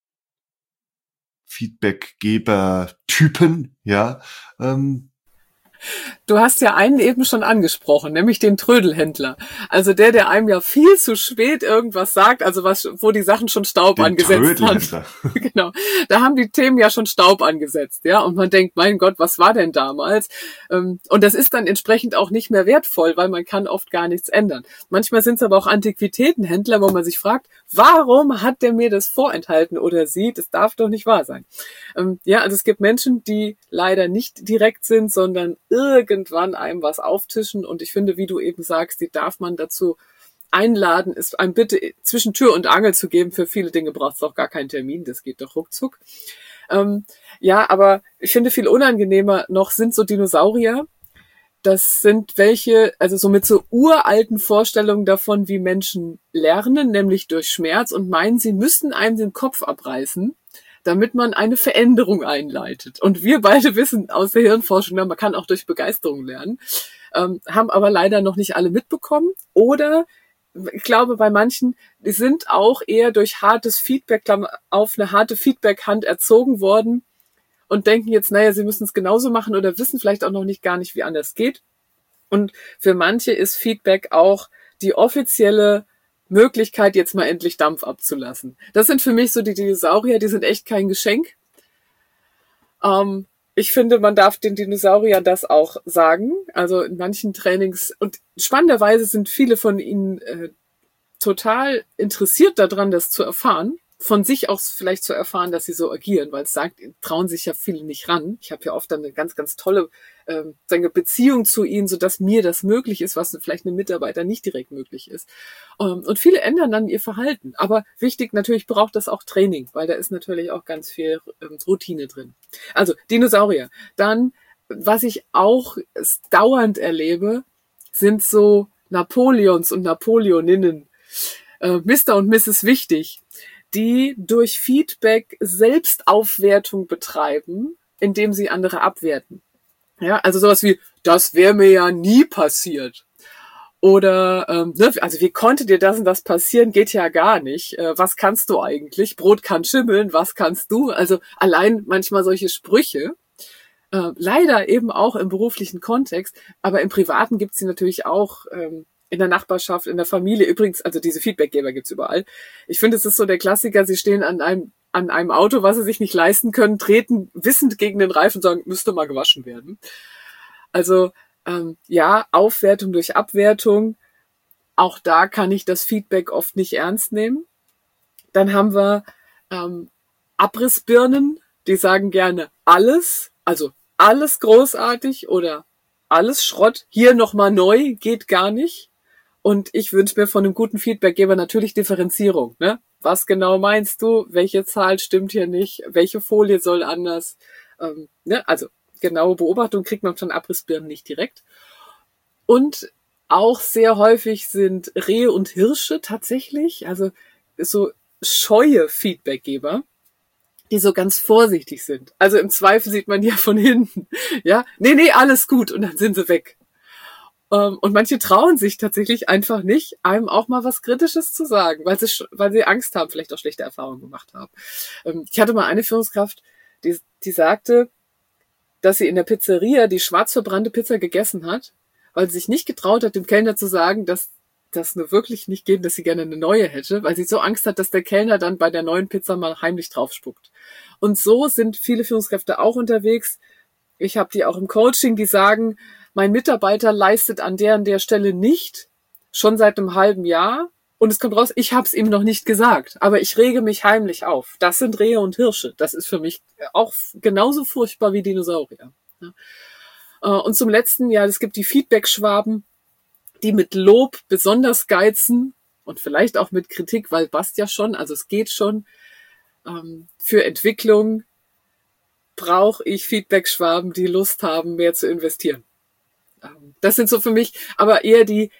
Feedbackgeber-Typen, ja?
Du hast ja einen eben schon angesprochen, nämlich den Trödelhändler. Also der einem ja viel zu spät irgendwas sagt, also wo die Sachen schon Staub
Den
angesetzt haben.
Trödelhändler.
Genau. Da haben die Themen ja schon Staub angesetzt, ja. Und man denkt, mein Gott, was war denn damals? Und das ist dann entsprechend auch nicht mehr wertvoll, weil man kann oft gar nichts ändern. Manchmal sind es aber auch Antiquitätenhändler, wo man sich fragt, warum hat der mir das vorenthalten oder sie? Das darf doch nicht wahr sein. Ja, also es gibt Menschen, die leider nicht direkt sind, sondern irgendwann einem was auftischen. Und ich finde, wie du eben sagst, die darf man dazu einladen, ist einem bitte zwischen Tür und Angel zu geben. Für viele Dinge braucht es doch gar keinen Termin, das geht doch ruckzuck. Ja, aber ich finde, viel unangenehmer noch sind so Dinosaurier. Das sind welche, also so mit so uralten Vorstellungen davon, wie Menschen lernen, nämlich durch Schmerz, und meinen, sie müssen einem den Kopf abreißen, damit man eine Veränderung einleitet. Und wir beide wissen aus der Hirnforschung, man kann auch durch Begeisterung lernen, haben aber leider noch nicht alle mitbekommen. Oder ich glaube, bei manchen, die sind auch eher durch hartes Feedback, auf eine harte Feedback-Hand erzogen worden und denken jetzt, naja, sie müssen es genauso machen oder wissen vielleicht auch noch nicht gar nicht, wie anders geht. Und für manche ist Feedback auch die offizielle Möglichkeit, jetzt mal endlich Dampf abzulassen. Das sind für mich so die Dinosaurier, die sind echt kein Geschenk. Ich finde, man darf den Dinosauriern das auch sagen. Also in manchen Trainings, und spannenderweise sind viele von ihnen total interessiert daran, das zu erfahren. Von sich aus vielleicht zu erfahren, dass sie so agieren, weil es sagt, trauen sich ja viele nicht ran. Ich habe ja oft dann eine ganz, ganz tolle Beziehung zu ihnen, sodass mir das möglich ist, was vielleicht einem Mitarbeiter nicht direkt möglich ist. Und viele ändern dann ihr Verhalten. Aber wichtig, natürlich braucht das auch Training, weil da ist natürlich auch ganz viel Routine drin. Also Dinosaurier. Dann, was ich auch dauernd erlebe, sind so Napoleons und Napoleoninnen, Mr. und Mrs. Wichtig, die durch Feedback Selbstaufwertung betreiben, indem sie andere abwerten. Ja, also sowas wie, das wäre mir ja nie passiert. Oder, also wie konnte dir das und das passieren, geht ja gar nicht. Was kannst du eigentlich? Brot kann schimmeln, was kannst du? Also allein manchmal solche Sprüche. Leider eben auch im beruflichen Kontext, aber im Privaten gibt's sie natürlich auch in der Nachbarschaft, in der Familie. Übrigens, also diese Feedbackgeber gibt's überall. Ich finde, es ist so der Klassiker, sie stehen an einem Auto, was sie sich nicht leisten können, treten wissend gegen den Reifen und sagen, müsste mal gewaschen werden. Also ja, Aufwertung durch Abwertung. Auch da kann ich das Feedback oft nicht ernst nehmen. Dann haben wir Abrissbirnen, die sagen gerne alles, also alles großartig oder alles Schrott, hier nochmal neu, geht gar nicht. Und ich wünsche mir von einem guten Feedbackgeber natürlich Differenzierung. Ne? Was genau meinst du? Welche Zahl stimmt hier nicht? Welche Folie soll anders? Ne? Also genaue Beobachtung kriegt man von Abrissbirnen nicht direkt. Und auch sehr häufig sind Rehe und Hirsche tatsächlich, also so scheue Feedbackgeber, die so ganz vorsichtig sind. Also im Zweifel sieht man ja von hinten, ja, nee, alles gut, und dann sind sie weg. Und manche trauen sich tatsächlich einfach nicht, einem auch mal was Kritisches zu sagen, weil sie Angst haben, vielleicht auch schlechte Erfahrungen gemacht haben. Ich hatte mal eine Führungskraft, die sagte, dass sie in der Pizzeria die schwarz verbrannte Pizza gegessen hat, weil sie sich nicht getraut hat, dem Kellner zu sagen, dass das nur wirklich nicht geht, dass sie gerne eine neue hätte, weil sie so Angst hat, dass der Kellner dann bei der neuen Pizza mal heimlich draufspuckt. Und so sind viele Führungskräfte auch unterwegs. Ich habe die auch im Coaching, die sagen, mein Mitarbeiter leistet an der und der Stelle nicht, schon seit einem halben Jahr. Und es kommt raus, ich habe es ihm noch nicht gesagt, aber ich rege mich heimlich auf. Das sind Rehe und Hirsche. Das ist für mich auch genauso furchtbar wie Dinosaurier. Und zum Letzten, ja, es gibt die Feedback-Schwaben, die mit Lob besonders geizen und vielleicht auch mit Kritik, weil passt ja schon, also es geht schon. Für Entwicklung brauche ich Feedback-Schwaben, die Lust haben, mehr zu investieren. Das sind so für mich aber eher die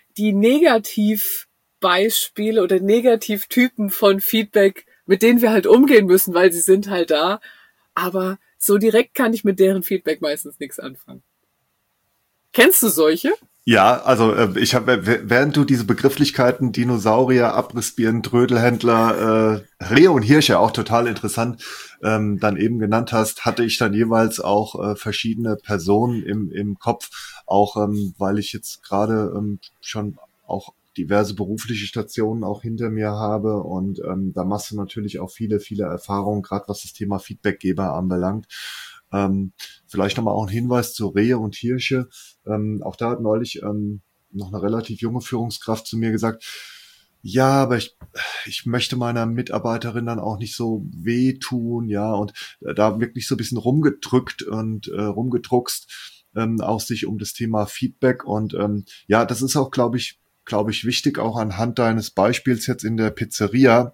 Negativbeispiele oder Negativtypen von Feedback, mit denen wir halt umgehen müssen, weil sie sind halt da. Aber so direkt kann ich mit deren Feedback meistens nichts anfangen. Kennst du solche?
Ja, also ich habe, während du diese Begrifflichkeiten Dinosaurier, Abrissbirnen, Trödelhändler, Rehe und Hirsche auch total interessant dann eben genannt hast, hatte ich dann jeweils auch verschiedene Personen im Kopf, auch weil ich jetzt gerade schon auch diverse berufliche Stationen auch hinter mir habe und da machst du natürlich auch viele Erfahrungen, gerade was das Thema Feedbackgeber anbelangt. Vielleicht nochmal auch ein Hinweis zu Rehe und Hirsche. Auch da hat neulich noch eine relativ junge Führungskraft zu mir gesagt, ja, aber ich möchte meiner Mitarbeiterin dann auch nicht so wehtun, ja, und da wirklich so ein bisschen rumgedrückt und rumgedruckst, auch sich um das Thema Feedback und ja, das ist auch, glaube ich, wichtig, auch anhand deines Beispiels jetzt in der Pizzeria,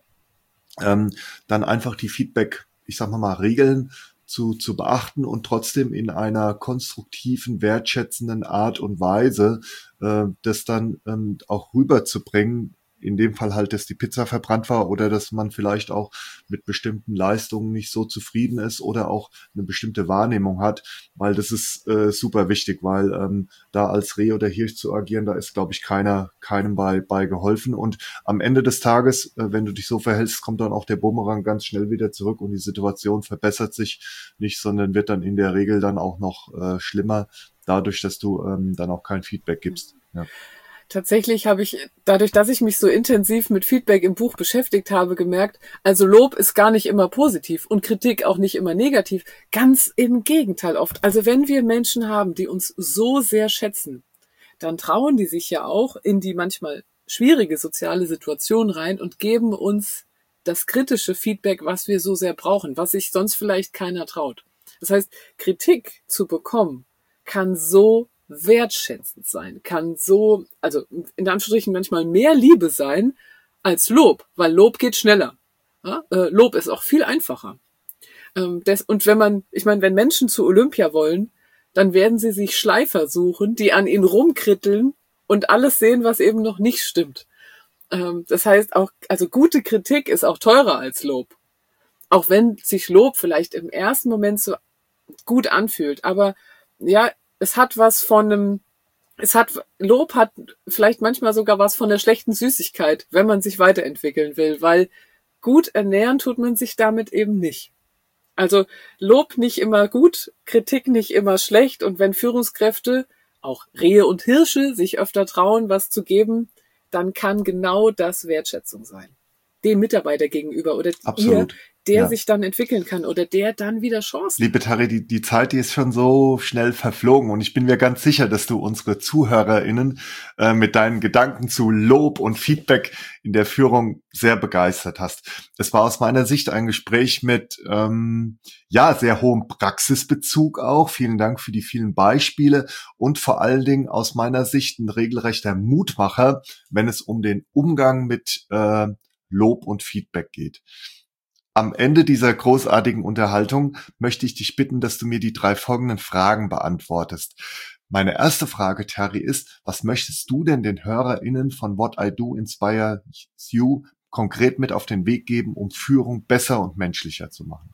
dann einfach die Feedback, ich sag mal, Regeln zu beachten und trotzdem in einer konstruktiven, wertschätzenden Art und Weise das dann auch rüberzubringen. In dem Fall halt, dass die Pizza verbrannt war oder dass man vielleicht auch mit bestimmten Leistungen nicht so zufrieden ist oder auch eine bestimmte Wahrnehmung hat, weil das ist super wichtig, weil da als Reh oder Hirsch zu agieren, da ist, glaube ich, keinem bei geholfen. Und am Ende des Tages, wenn du dich so verhältst, kommt dann auch der Bumerang ganz schnell wieder zurück und die Situation verbessert sich nicht, sondern wird dann in der Regel dann auch noch schlimmer, dadurch, dass du dann auch kein Feedback gibst. Ja.
Tatsächlich habe ich, dadurch, dass ich mich so intensiv mit Feedback im Buch beschäftigt habe, gemerkt, also Lob ist gar nicht immer positiv und Kritik auch nicht immer negativ. Ganz im Gegenteil oft. Also wenn wir Menschen haben, die uns so sehr schätzen, dann trauen die sich ja auch in die manchmal schwierige soziale Situation rein und geben uns das kritische Feedback, was wir so sehr brauchen, was sich sonst vielleicht keiner traut. Das heißt, Kritik zu bekommen kann so wertschätzend sein, kann so, also in Anführungsstrichen manchmal mehr Liebe sein als Lob, weil Lob geht schneller. Ja? Lob ist auch viel einfacher. Und wenn Menschen zu Olympia wollen, dann werden sie sich Schleifer suchen, die an ihnen rumkritteln und alles sehen, was eben noch nicht stimmt. Das heißt auch, also gute Kritik ist auch teurer als Lob. Auch wenn sich Lob vielleicht im ersten Moment so gut anfühlt, aber ja, Lob hat vielleicht manchmal sogar was von der schlechten Süßigkeit, wenn man sich weiterentwickeln will, weil gut ernähren tut man sich damit eben nicht. Also Lob nicht immer gut, Kritik nicht immer schlecht und wenn Führungskräfte, auch Rehe und Hirsche, sich öfter trauen, was zu geben, dann kann genau das Wertschätzung sein. Dem Mitarbeiter gegenüber oder
Absolut.
der sich dann entwickeln kann oder der dann wieder Chancen.
Liebe Tari, die Zeit, die ist schon so schnell verflogen und ich bin mir ganz sicher, dass du unsere ZuhörerInnen mit deinen Gedanken zu Lob und Feedback in der Führung sehr begeistert hast. Es war aus meiner Sicht ein Gespräch mit sehr hohem Praxisbezug auch. Vielen Dank für die vielen Beispiele und vor allen Dingen aus meiner Sicht ein regelrechter Mutmacher, wenn es um den Umgang mit Lob und Feedback geht. Am Ende dieser großartigen Unterhaltung möchte ich dich bitten, dass du mir die 3 folgenden Fragen beantwortest. Meine erste Frage, Terry, ist, was möchtest du denn den HörerInnen von What I Do Inspires You konkret mit auf den Weg geben, um Führung besser und menschlicher zu machen?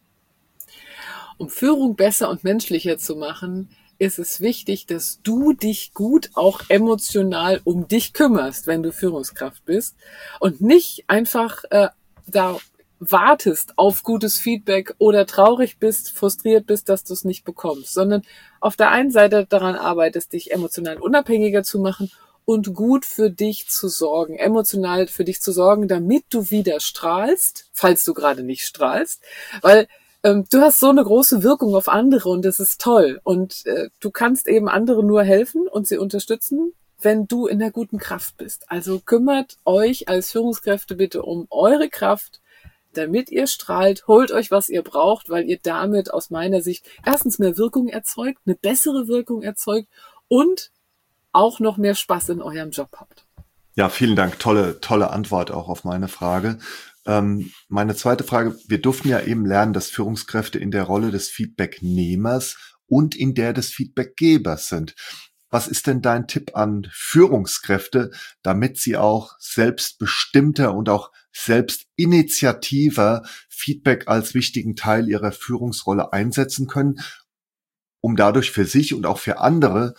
Um Führung besser und menschlicher zu machen, ist es wichtig, dass du dich gut auch emotional um dich kümmerst, wenn du Führungskraft bist und nicht einfach da wartest auf gutes Feedback oder traurig bist, frustriert bist, dass du es nicht bekommst, sondern auf der einen Seite daran arbeitest, dich emotional unabhängiger zu machen und gut für dich zu sorgen, emotional für dich zu sorgen, damit du wieder strahlst, falls du gerade nicht strahlst, weil du hast so eine große Wirkung auf andere und das ist toll und du kannst eben anderen nur helfen und sie unterstützen, wenn du in der guten Kraft bist. Also kümmert euch als Führungskräfte bitte um eure Kraft, damit ihr strahlt, holt euch, was ihr braucht, weil ihr damit aus meiner Sicht erstens mehr Wirkung erzeugt, eine bessere Wirkung erzeugt und auch noch mehr Spaß in eurem Job habt.
Ja, vielen Dank. Tolle Antwort auch auf meine Frage. Meine zweite Frage, wir durften ja eben lernen, dass Führungskräfte in der Rolle des Feedbacknehmers und in der des Feedbackgebers sind. Was ist denn dein Tipp an Führungskräfte, damit sie auch selbstbestimmter und auch selbstinitiativer Feedback als wichtigen Teil ihrer Führungsrolle einsetzen können, um dadurch für sich und auch für andere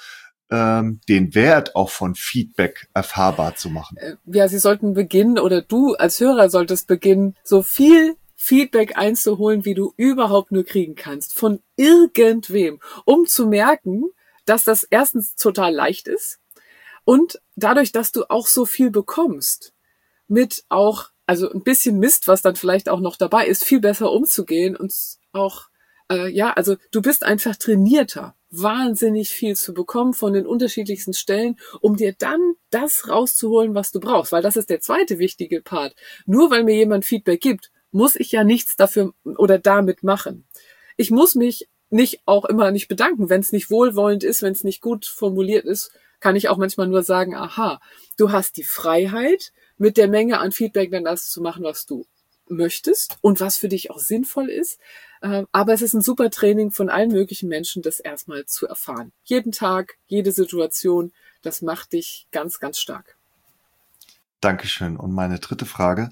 den Wert auch von Feedback erfahrbar zu machen?
Ja, Sie sollten beginnen, oder du als Hörer solltest beginnen, so viel Feedback einzuholen, wie du überhaupt nur kriegen kannst, von irgendwem, um zu merken, dass das erstens total leicht ist und dadurch, dass du auch so viel bekommst, mit auch, also ein bisschen Mist, was dann vielleicht auch noch dabei ist, viel besser umzugehen und auch, also du bist einfach trainierter, wahnsinnig viel zu bekommen von den unterschiedlichsten Stellen, um dir dann das rauszuholen, was du brauchst, weil das ist der zweite wichtige Part. Nur weil mir jemand Feedback gibt, muss ich ja nichts dafür oder damit machen. Ich muss mich nicht auch immer nicht bedanken, wenn es nicht wohlwollend ist, wenn es nicht gut formuliert ist, kann ich auch manchmal nur sagen, aha, du hast die Freiheit, mit der Menge an Feedback dann das zu machen, was du möchtest und was für dich auch sinnvoll ist. Aber es ist ein super Training von allen möglichen Menschen, das erstmal zu erfahren. Jeden Tag, jede Situation, das macht dich ganz, ganz stark.
Dankeschön. Und meine dritte Frage,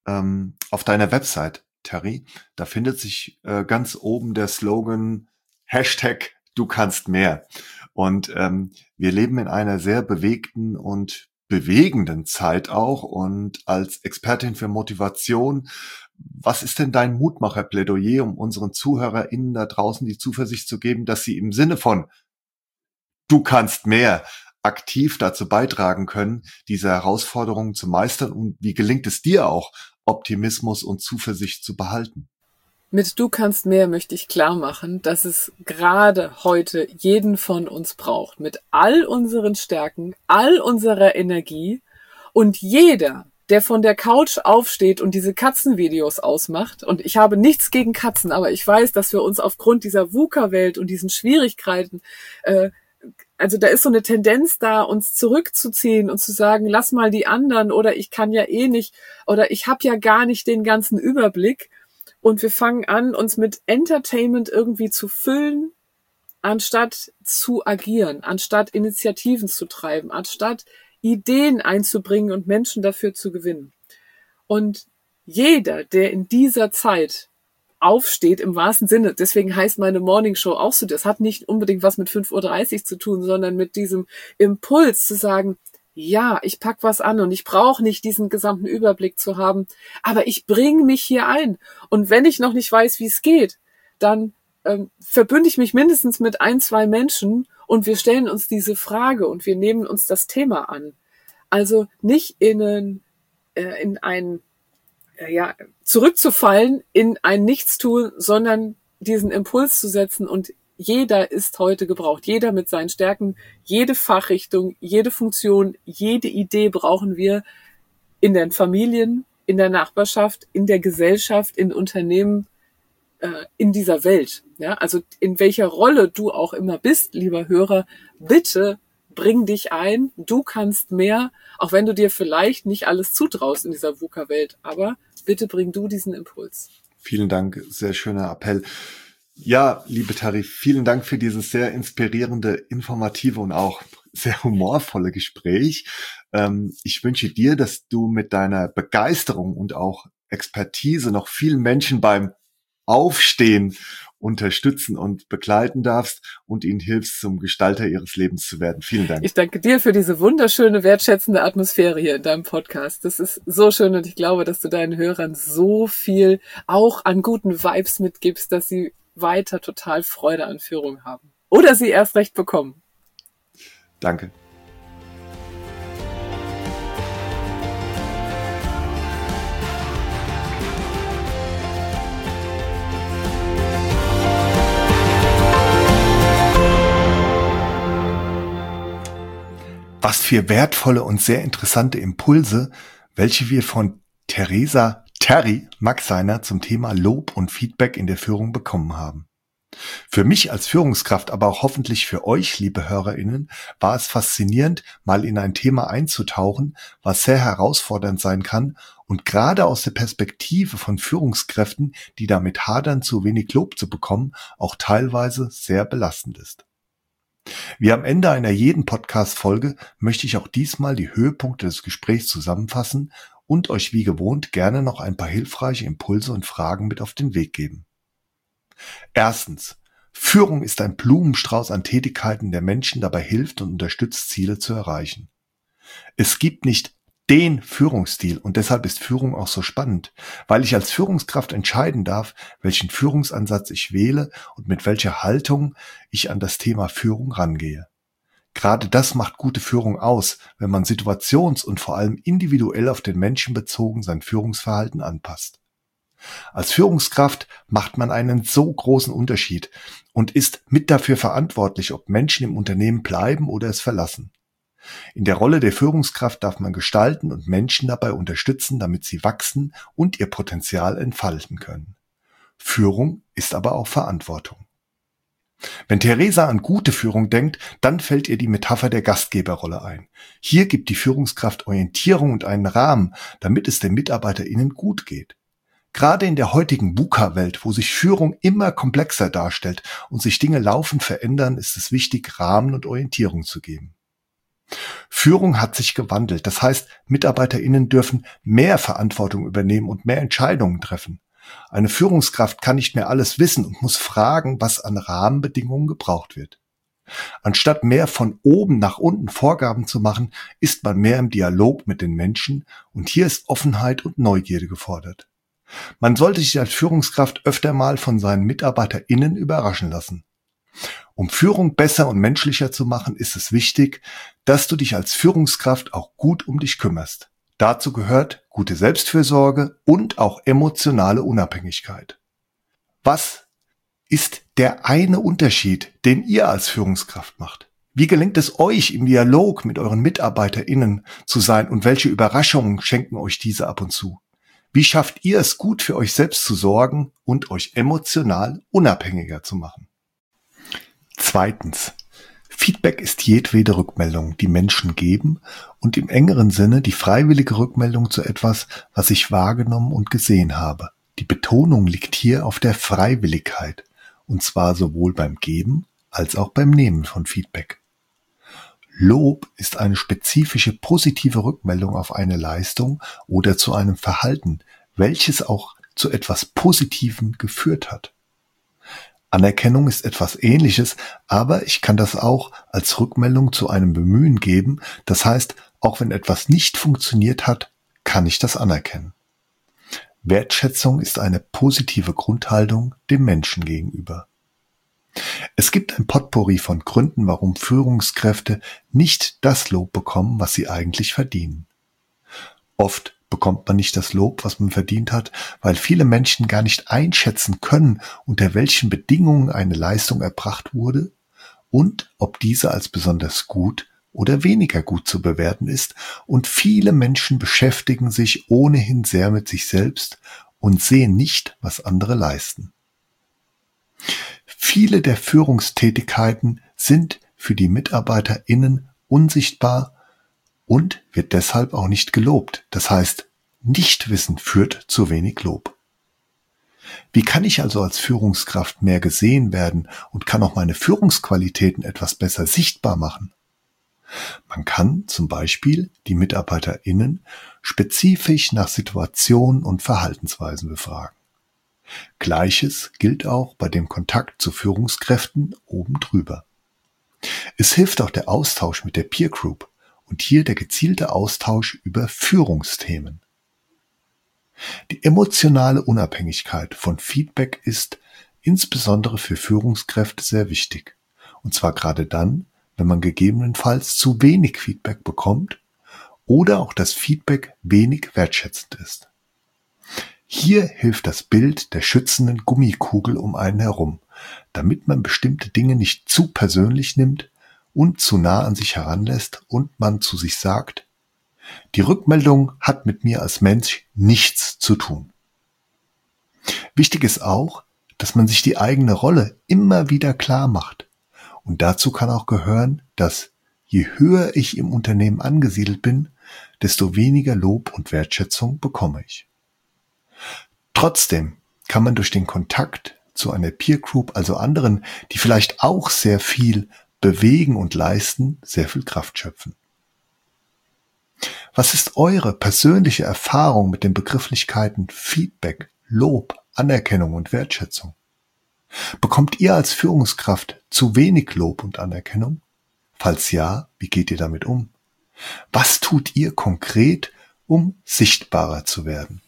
auf deiner Website, Terry, da findet sich ganz oben der Slogan Hashtag Du kannst mehr. Und wir leben in einer sehr bewegten und bewegenden Zeit auch. Und als Expertin für Motivation, was ist denn dein Mutmacher-Plädoyer, um unseren ZuhörerInnen da draußen die Zuversicht zu geben, dass sie im Sinne von Du kannst mehr aktiv dazu beitragen können, diese Herausforderungen zu meistern? Und wie gelingt es dir auch, Optimismus und Zuversicht zu behalten?
Mit Du kannst mehr möchte ich klar machen, dass es gerade heute jeden von uns braucht. Mit all unseren Stärken, all unserer Energie und jeder, der von der Couch aufsteht und diese Katzenvideos ausmacht. Und ich habe nichts gegen Katzen, aber ich weiß, dass wir uns aufgrund dieser VUCA-Welt und diesen Schwierigkeiten, also da ist so eine Tendenz da, uns zurückzuziehen und zu sagen, lass mal die anderen oder ich kann ja eh nicht oder ich habe ja gar nicht den ganzen Überblick. Und wir fangen an, uns mit Entertainment irgendwie zu füllen, anstatt zu agieren, anstatt Initiativen zu treiben, anstatt Ideen einzubringen und Menschen dafür zu gewinnen. Und jeder, der in dieser Zeit aufsteht, im wahrsten Sinne, deswegen heißt meine Morningshow auch so, das hat nicht unbedingt was mit 5:30 Uhr zu tun, sondern mit diesem Impuls zu sagen, ja, ich pack was an und ich brauche nicht diesen gesamten Überblick zu haben, aber ich bringe mich hier ein. Und wenn ich noch nicht weiß, wie es geht, dann verbünde ich mich mindestens mit 1, 2 Menschen und wir stellen uns diese Frage und wir nehmen uns das Thema an. Also nicht zurückzufallen in ein Nichtstun, sondern diesen Impuls zu setzen und jeder ist heute gebraucht. Jeder mit seinen Stärken, jede Fachrichtung, jede Funktion, jede Idee brauchen wir in den Familien, in der Nachbarschaft, in der Gesellschaft, in Unternehmen, in dieser Welt. Ja, also in welcher Rolle du auch immer bist, lieber Hörer, bitte bring dich ein. Du kannst mehr, auch wenn du dir vielleicht nicht alles zutraust in dieser VUCA-Welt. Aber bitte bring du diesen Impuls.
Vielen Dank, sehr schöner Appell. Ja, liebe Terry, vielen Dank für dieses sehr inspirierende, informative und auch sehr humorvolle Gespräch. Ich wünsche dir, dass du mit deiner Begeisterung und auch Expertise noch vielen Menschen beim Aufstehen unterstützen und begleiten darfst und ihnen hilfst, zum Gestalter ihres Lebens zu werden. Vielen Dank.
Ich danke dir für diese wunderschöne, wertschätzende Atmosphäre hier in deinem Podcast. Das ist so schön und ich glaube, dass du deinen Hörern so viel auch an guten Vibes mitgibst, dass sie weiter total Freude an Führung haben. Oder sie erst recht bekommen.
Danke.
Was für wertvolle und sehr interessante Impulse, welche wir von Terry Maxeiner zum Thema Lob und Feedback in der Führung bekommen haben. Für mich als Führungskraft, aber auch hoffentlich für euch, liebe HörerInnen, war es faszinierend, mal in ein Thema einzutauchen, was sehr herausfordernd sein kann und gerade aus der Perspektive von Führungskräften, die damit hadern, zu wenig Lob zu bekommen, auch teilweise sehr belastend ist. Wie am Ende einer jeden Podcast-Folge möchte ich auch diesmal die Höhepunkte des Gesprächs zusammenfassen und euch wie gewohnt gerne noch ein paar hilfreiche Impulse und Fragen mit auf den Weg geben. Erstens. Führung ist ein Blumenstrauß an Tätigkeiten, der Menschen dabei hilft und unterstützt, Ziele zu erreichen. Es gibt nicht den Führungsstil und deshalb ist Führung auch so spannend, weil ich als Führungskraft entscheiden darf, welchen Führungsansatz ich wähle und mit welcher Haltung ich an das Thema Führung rangehe. Gerade das macht gute Führung aus, wenn man situations- und vor allem individuell auf den Menschen bezogen sein Führungsverhalten anpasst. Als Führungskraft macht man einen so großen Unterschied und ist mit dafür verantwortlich, ob Menschen im Unternehmen bleiben oder es verlassen. In der Rolle der Führungskraft darf man gestalten und Menschen dabei unterstützen, damit sie wachsen und ihr Potenzial entfalten können. Führung ist aber auch Verantwortung. Wenn Theresa an gute Führung denkt, dann fällt ihr die Metapher der Gastgeberrolle ein. Hier gibt die Führungskraft Orientierung und einen Rahmen, damit es den MitarbeiterInnen gut geht. Gerade in der heutigen VUCA-Welt, wo sich Führung immer komplexer darstellt und sich Dinge laufend verändern, ist es wichtig, Rahmen und Orientierung zu geben. Führung hat sich gewandelt. Das heißt, MitarbeiterInnen dürfen mehr Verantwortung übernehmen und mehr Entscheidungen treffen. Eine Führungskraft kann nicht mehr alles wissen und muss fragen, was an Rahmenbedingungen gebraucht wird. Anstatt mehr von oben nach unten Vorgaben zu machen, ist man mehr im Dialog mit den Menschen und hier ist Offenheit und Neugierde gefordert. Man sollte sich als Führungskraft öfter mal von seinen MitarbeiterInnen überraschen lassen. Um Führung besser und menschlicher zu machen, ist es wichtig, dass du dich als Führungskraft auch gut um dich kümmerst. Dazu gehört gute Selbstfürsorge und auch emotionale Unabhängigkeit. Was ist der eine Unterschied, den ihr als Führungskraft macht? Wie gelingt es euch, im Dialog mit euren MitarbeiterInnen zu sein und welche Überraschungen schenken euch diese ab und zu? Wie schafft ihr es gut für euch selbst zu sorgen und euch emotional unabhängiger zu machen? Zweitens. Feedback ist jedwede Rückmeldung, die Menschen geben und im engeren Sinne die freiwillige Rückmeldung zu etwas, was ich wahrgenommen und gesehen habe. Die Betonung liegt hier auf der Freiwilligkeit, und zwar sowohl beim Geben als auch beim Nehmen von Feedback. Lob ist eine spezifische positive Rückmeldung auf eine Leistung oder zu einem Verhalten, welches auch zu etwas Positivem geführt hat. Anerkennung ist etwas Ähnliches, aber ich kann das auch als Rückmeldung zu einem Bemühen geben. Das heißt, auch wenn etwas nicht funktioniert hat, kann ich das anerkennen. Wertschätzung ist eine positive Grundhaltung dem Menschen gegenüber. Es gibt ein Potpourri von Gründen, warum Führungskräfte nicht das Lob bekommen, was sie eigentlich verdienen. Oft bekommt man nicht das Lob, was man verdient hat, weil viele Menschen gar nicht einschätzen können, unter welchen Bedingungen eine Leistung erbracht wurde und ob diese als besonders gut oder weniger gut zu bewerten ist. Und viele Menschen beschäftigen sich ohnehin sehr mit sich selbst und sehen nicht, was andere leisten. Viele der Führungstätigkeiten sind für die MitarbeiterInnen unsichtbar und wird deshalb auch nicht gelobt. Das heißt, Nichtwissen führt zu wenig Lob. Wie kann ich also als Führungskraft mehr gesehen werden und kann auch meine Führungsqualitäten etwas besser sichtbar machen? Man kann zum Beispiel die MitarbeiterInnen spezifisch nach Situationen und Verhaltensweisen befragen. Gleiches gilt auch bei dem Kontakt zu Führungskräften oben drüber. Es hilft auch der Austausch mit der Peer Group und hier der gezielte Austausch über Führungsthemen. Die emotionale Unabhängigkeit von Feedback ist insbesondere für Führungskräfte sehr wichtig. Und zwar gerade dann, wenn man gegebenenfalls zu wenig Feedback bekommt oder auch das Feedback wenig wertschätzend ist. Hier hilft das Bild der schützenden Gummikugel um einen herum, damit man bestimmte Dinge nicht zu persönlich nimmt und zu nah an sich heranlässt und man zu sich sagt, die Rückmeldung hat mit mir als Mensch nichts zu tun. Wichtig ist auch, dass man sich die eigene Rolle immer wieder klar macht. Und dazu kann auch gehören, dass je höher ich im Unternehmen angesiedelt bin, desto weniger Lob und Wertschätzung bekomme ich. Trotzdem kann man durch den Kontakt zu einer Peer Group, also anderen, die vielleicht auch sehr viel bewegen und leisten, sehr viel Kraft schöpfen. Was ist eure persönliche Erfahrung mit den Begrifflichkeiten Feedback, Lob, Anerkennung und Wertschätzung? Bekommt ihr als Führungskraft zu wenig Lob und Anerkennung? Falls ja, wie geht ihr damit um? Was tut ihr konkret, um sichtbarer zu werden?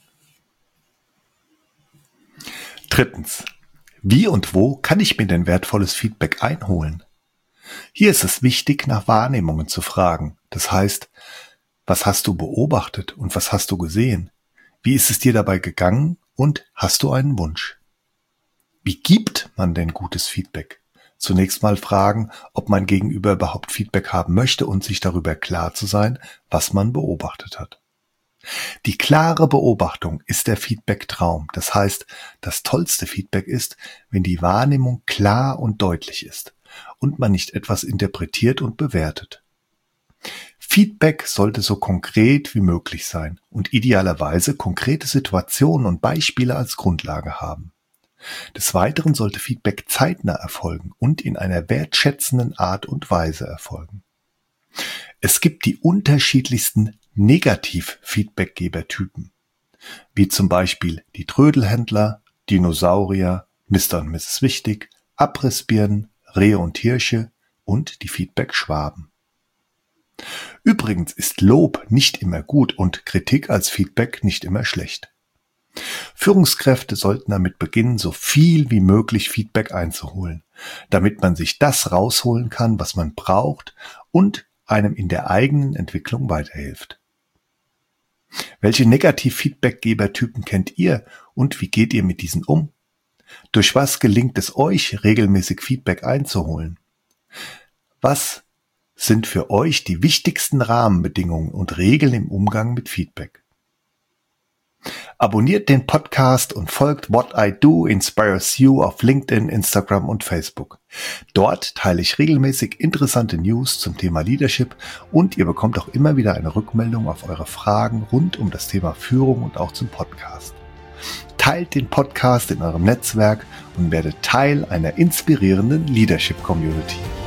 Drittens. Wie und wo kann ich mir denn wertvolles Feedback einholen? Hier ist es wichtig, nach Wahrnehmungen zu fragen. Das heißt, was hast du beobachtet und was hast du gesehen? Wie ist es dir dabei gegangen und hast du einen Wunsch? Wie gibt man denn gutes Feedback? Zunächst mal fragen, ob mein Gegenüber überhaupt Feedback haben möchte und sich darüber klar zu sein, was man beobachtet hat. Die klare Beobachtung ist der Feedback-Traum. Das heißt, das tollste Feedback ist, wenn die Wahrnehmung klar und deutlich ist und man nicht etwas interpretiert und bewertet. Feedback sollte so konkret wie möglich sein und idealerweise konkrete Situationen und Beispiele als Grundlage haben. Des Weiteren sollte Feedback zeitnah erfolgen und in einer wertschätzenden Art und Weise erfolgen. Es gibt die unterschiedlichsten Negativ-Feedbackgeber-Typen, wie zum Beispiel die Trödelhändler, Dinosaurier, Mr. und Mrs. Wichtig, Abrissbirnen, Rehe und Hirsche und die Feedback-Schwaben. Übrigens ist Lob nicht immer gut und Kritik als Feedback nicht immer schlecht. Führungskräfte sollten damit beginnen, so viel wie möglich Feedback einzuholen, damit man sich das rausholen kann, was man braucht und einem in der eigenen Entwicklung weiterhilft. Welche Negativ-Feedbackgeber-Typen kennt ihr und wie geht ihr mit diesen um? Durch was gelingt es euch, regelmäßig Feedback einzuholen? Was sind für euch die wichtigsten Rahmenbedingungen und Regeln im Umgang mit Feedback? Abonniert den Podcast und folgt What I Do Inspires You auf LinkedIn, Instagram und Facebook. Dort teile ich regelmäßig interessante News zum Thema Leadership und ihr bekommt auch immer wieder eine Rückmeldung auf eure Fragen rund um das Thema Führung und auch zum Podcast. Teilt den Podcast in eurem Netzwerk und werdet Teil einer inspirierenden Leadership-Community.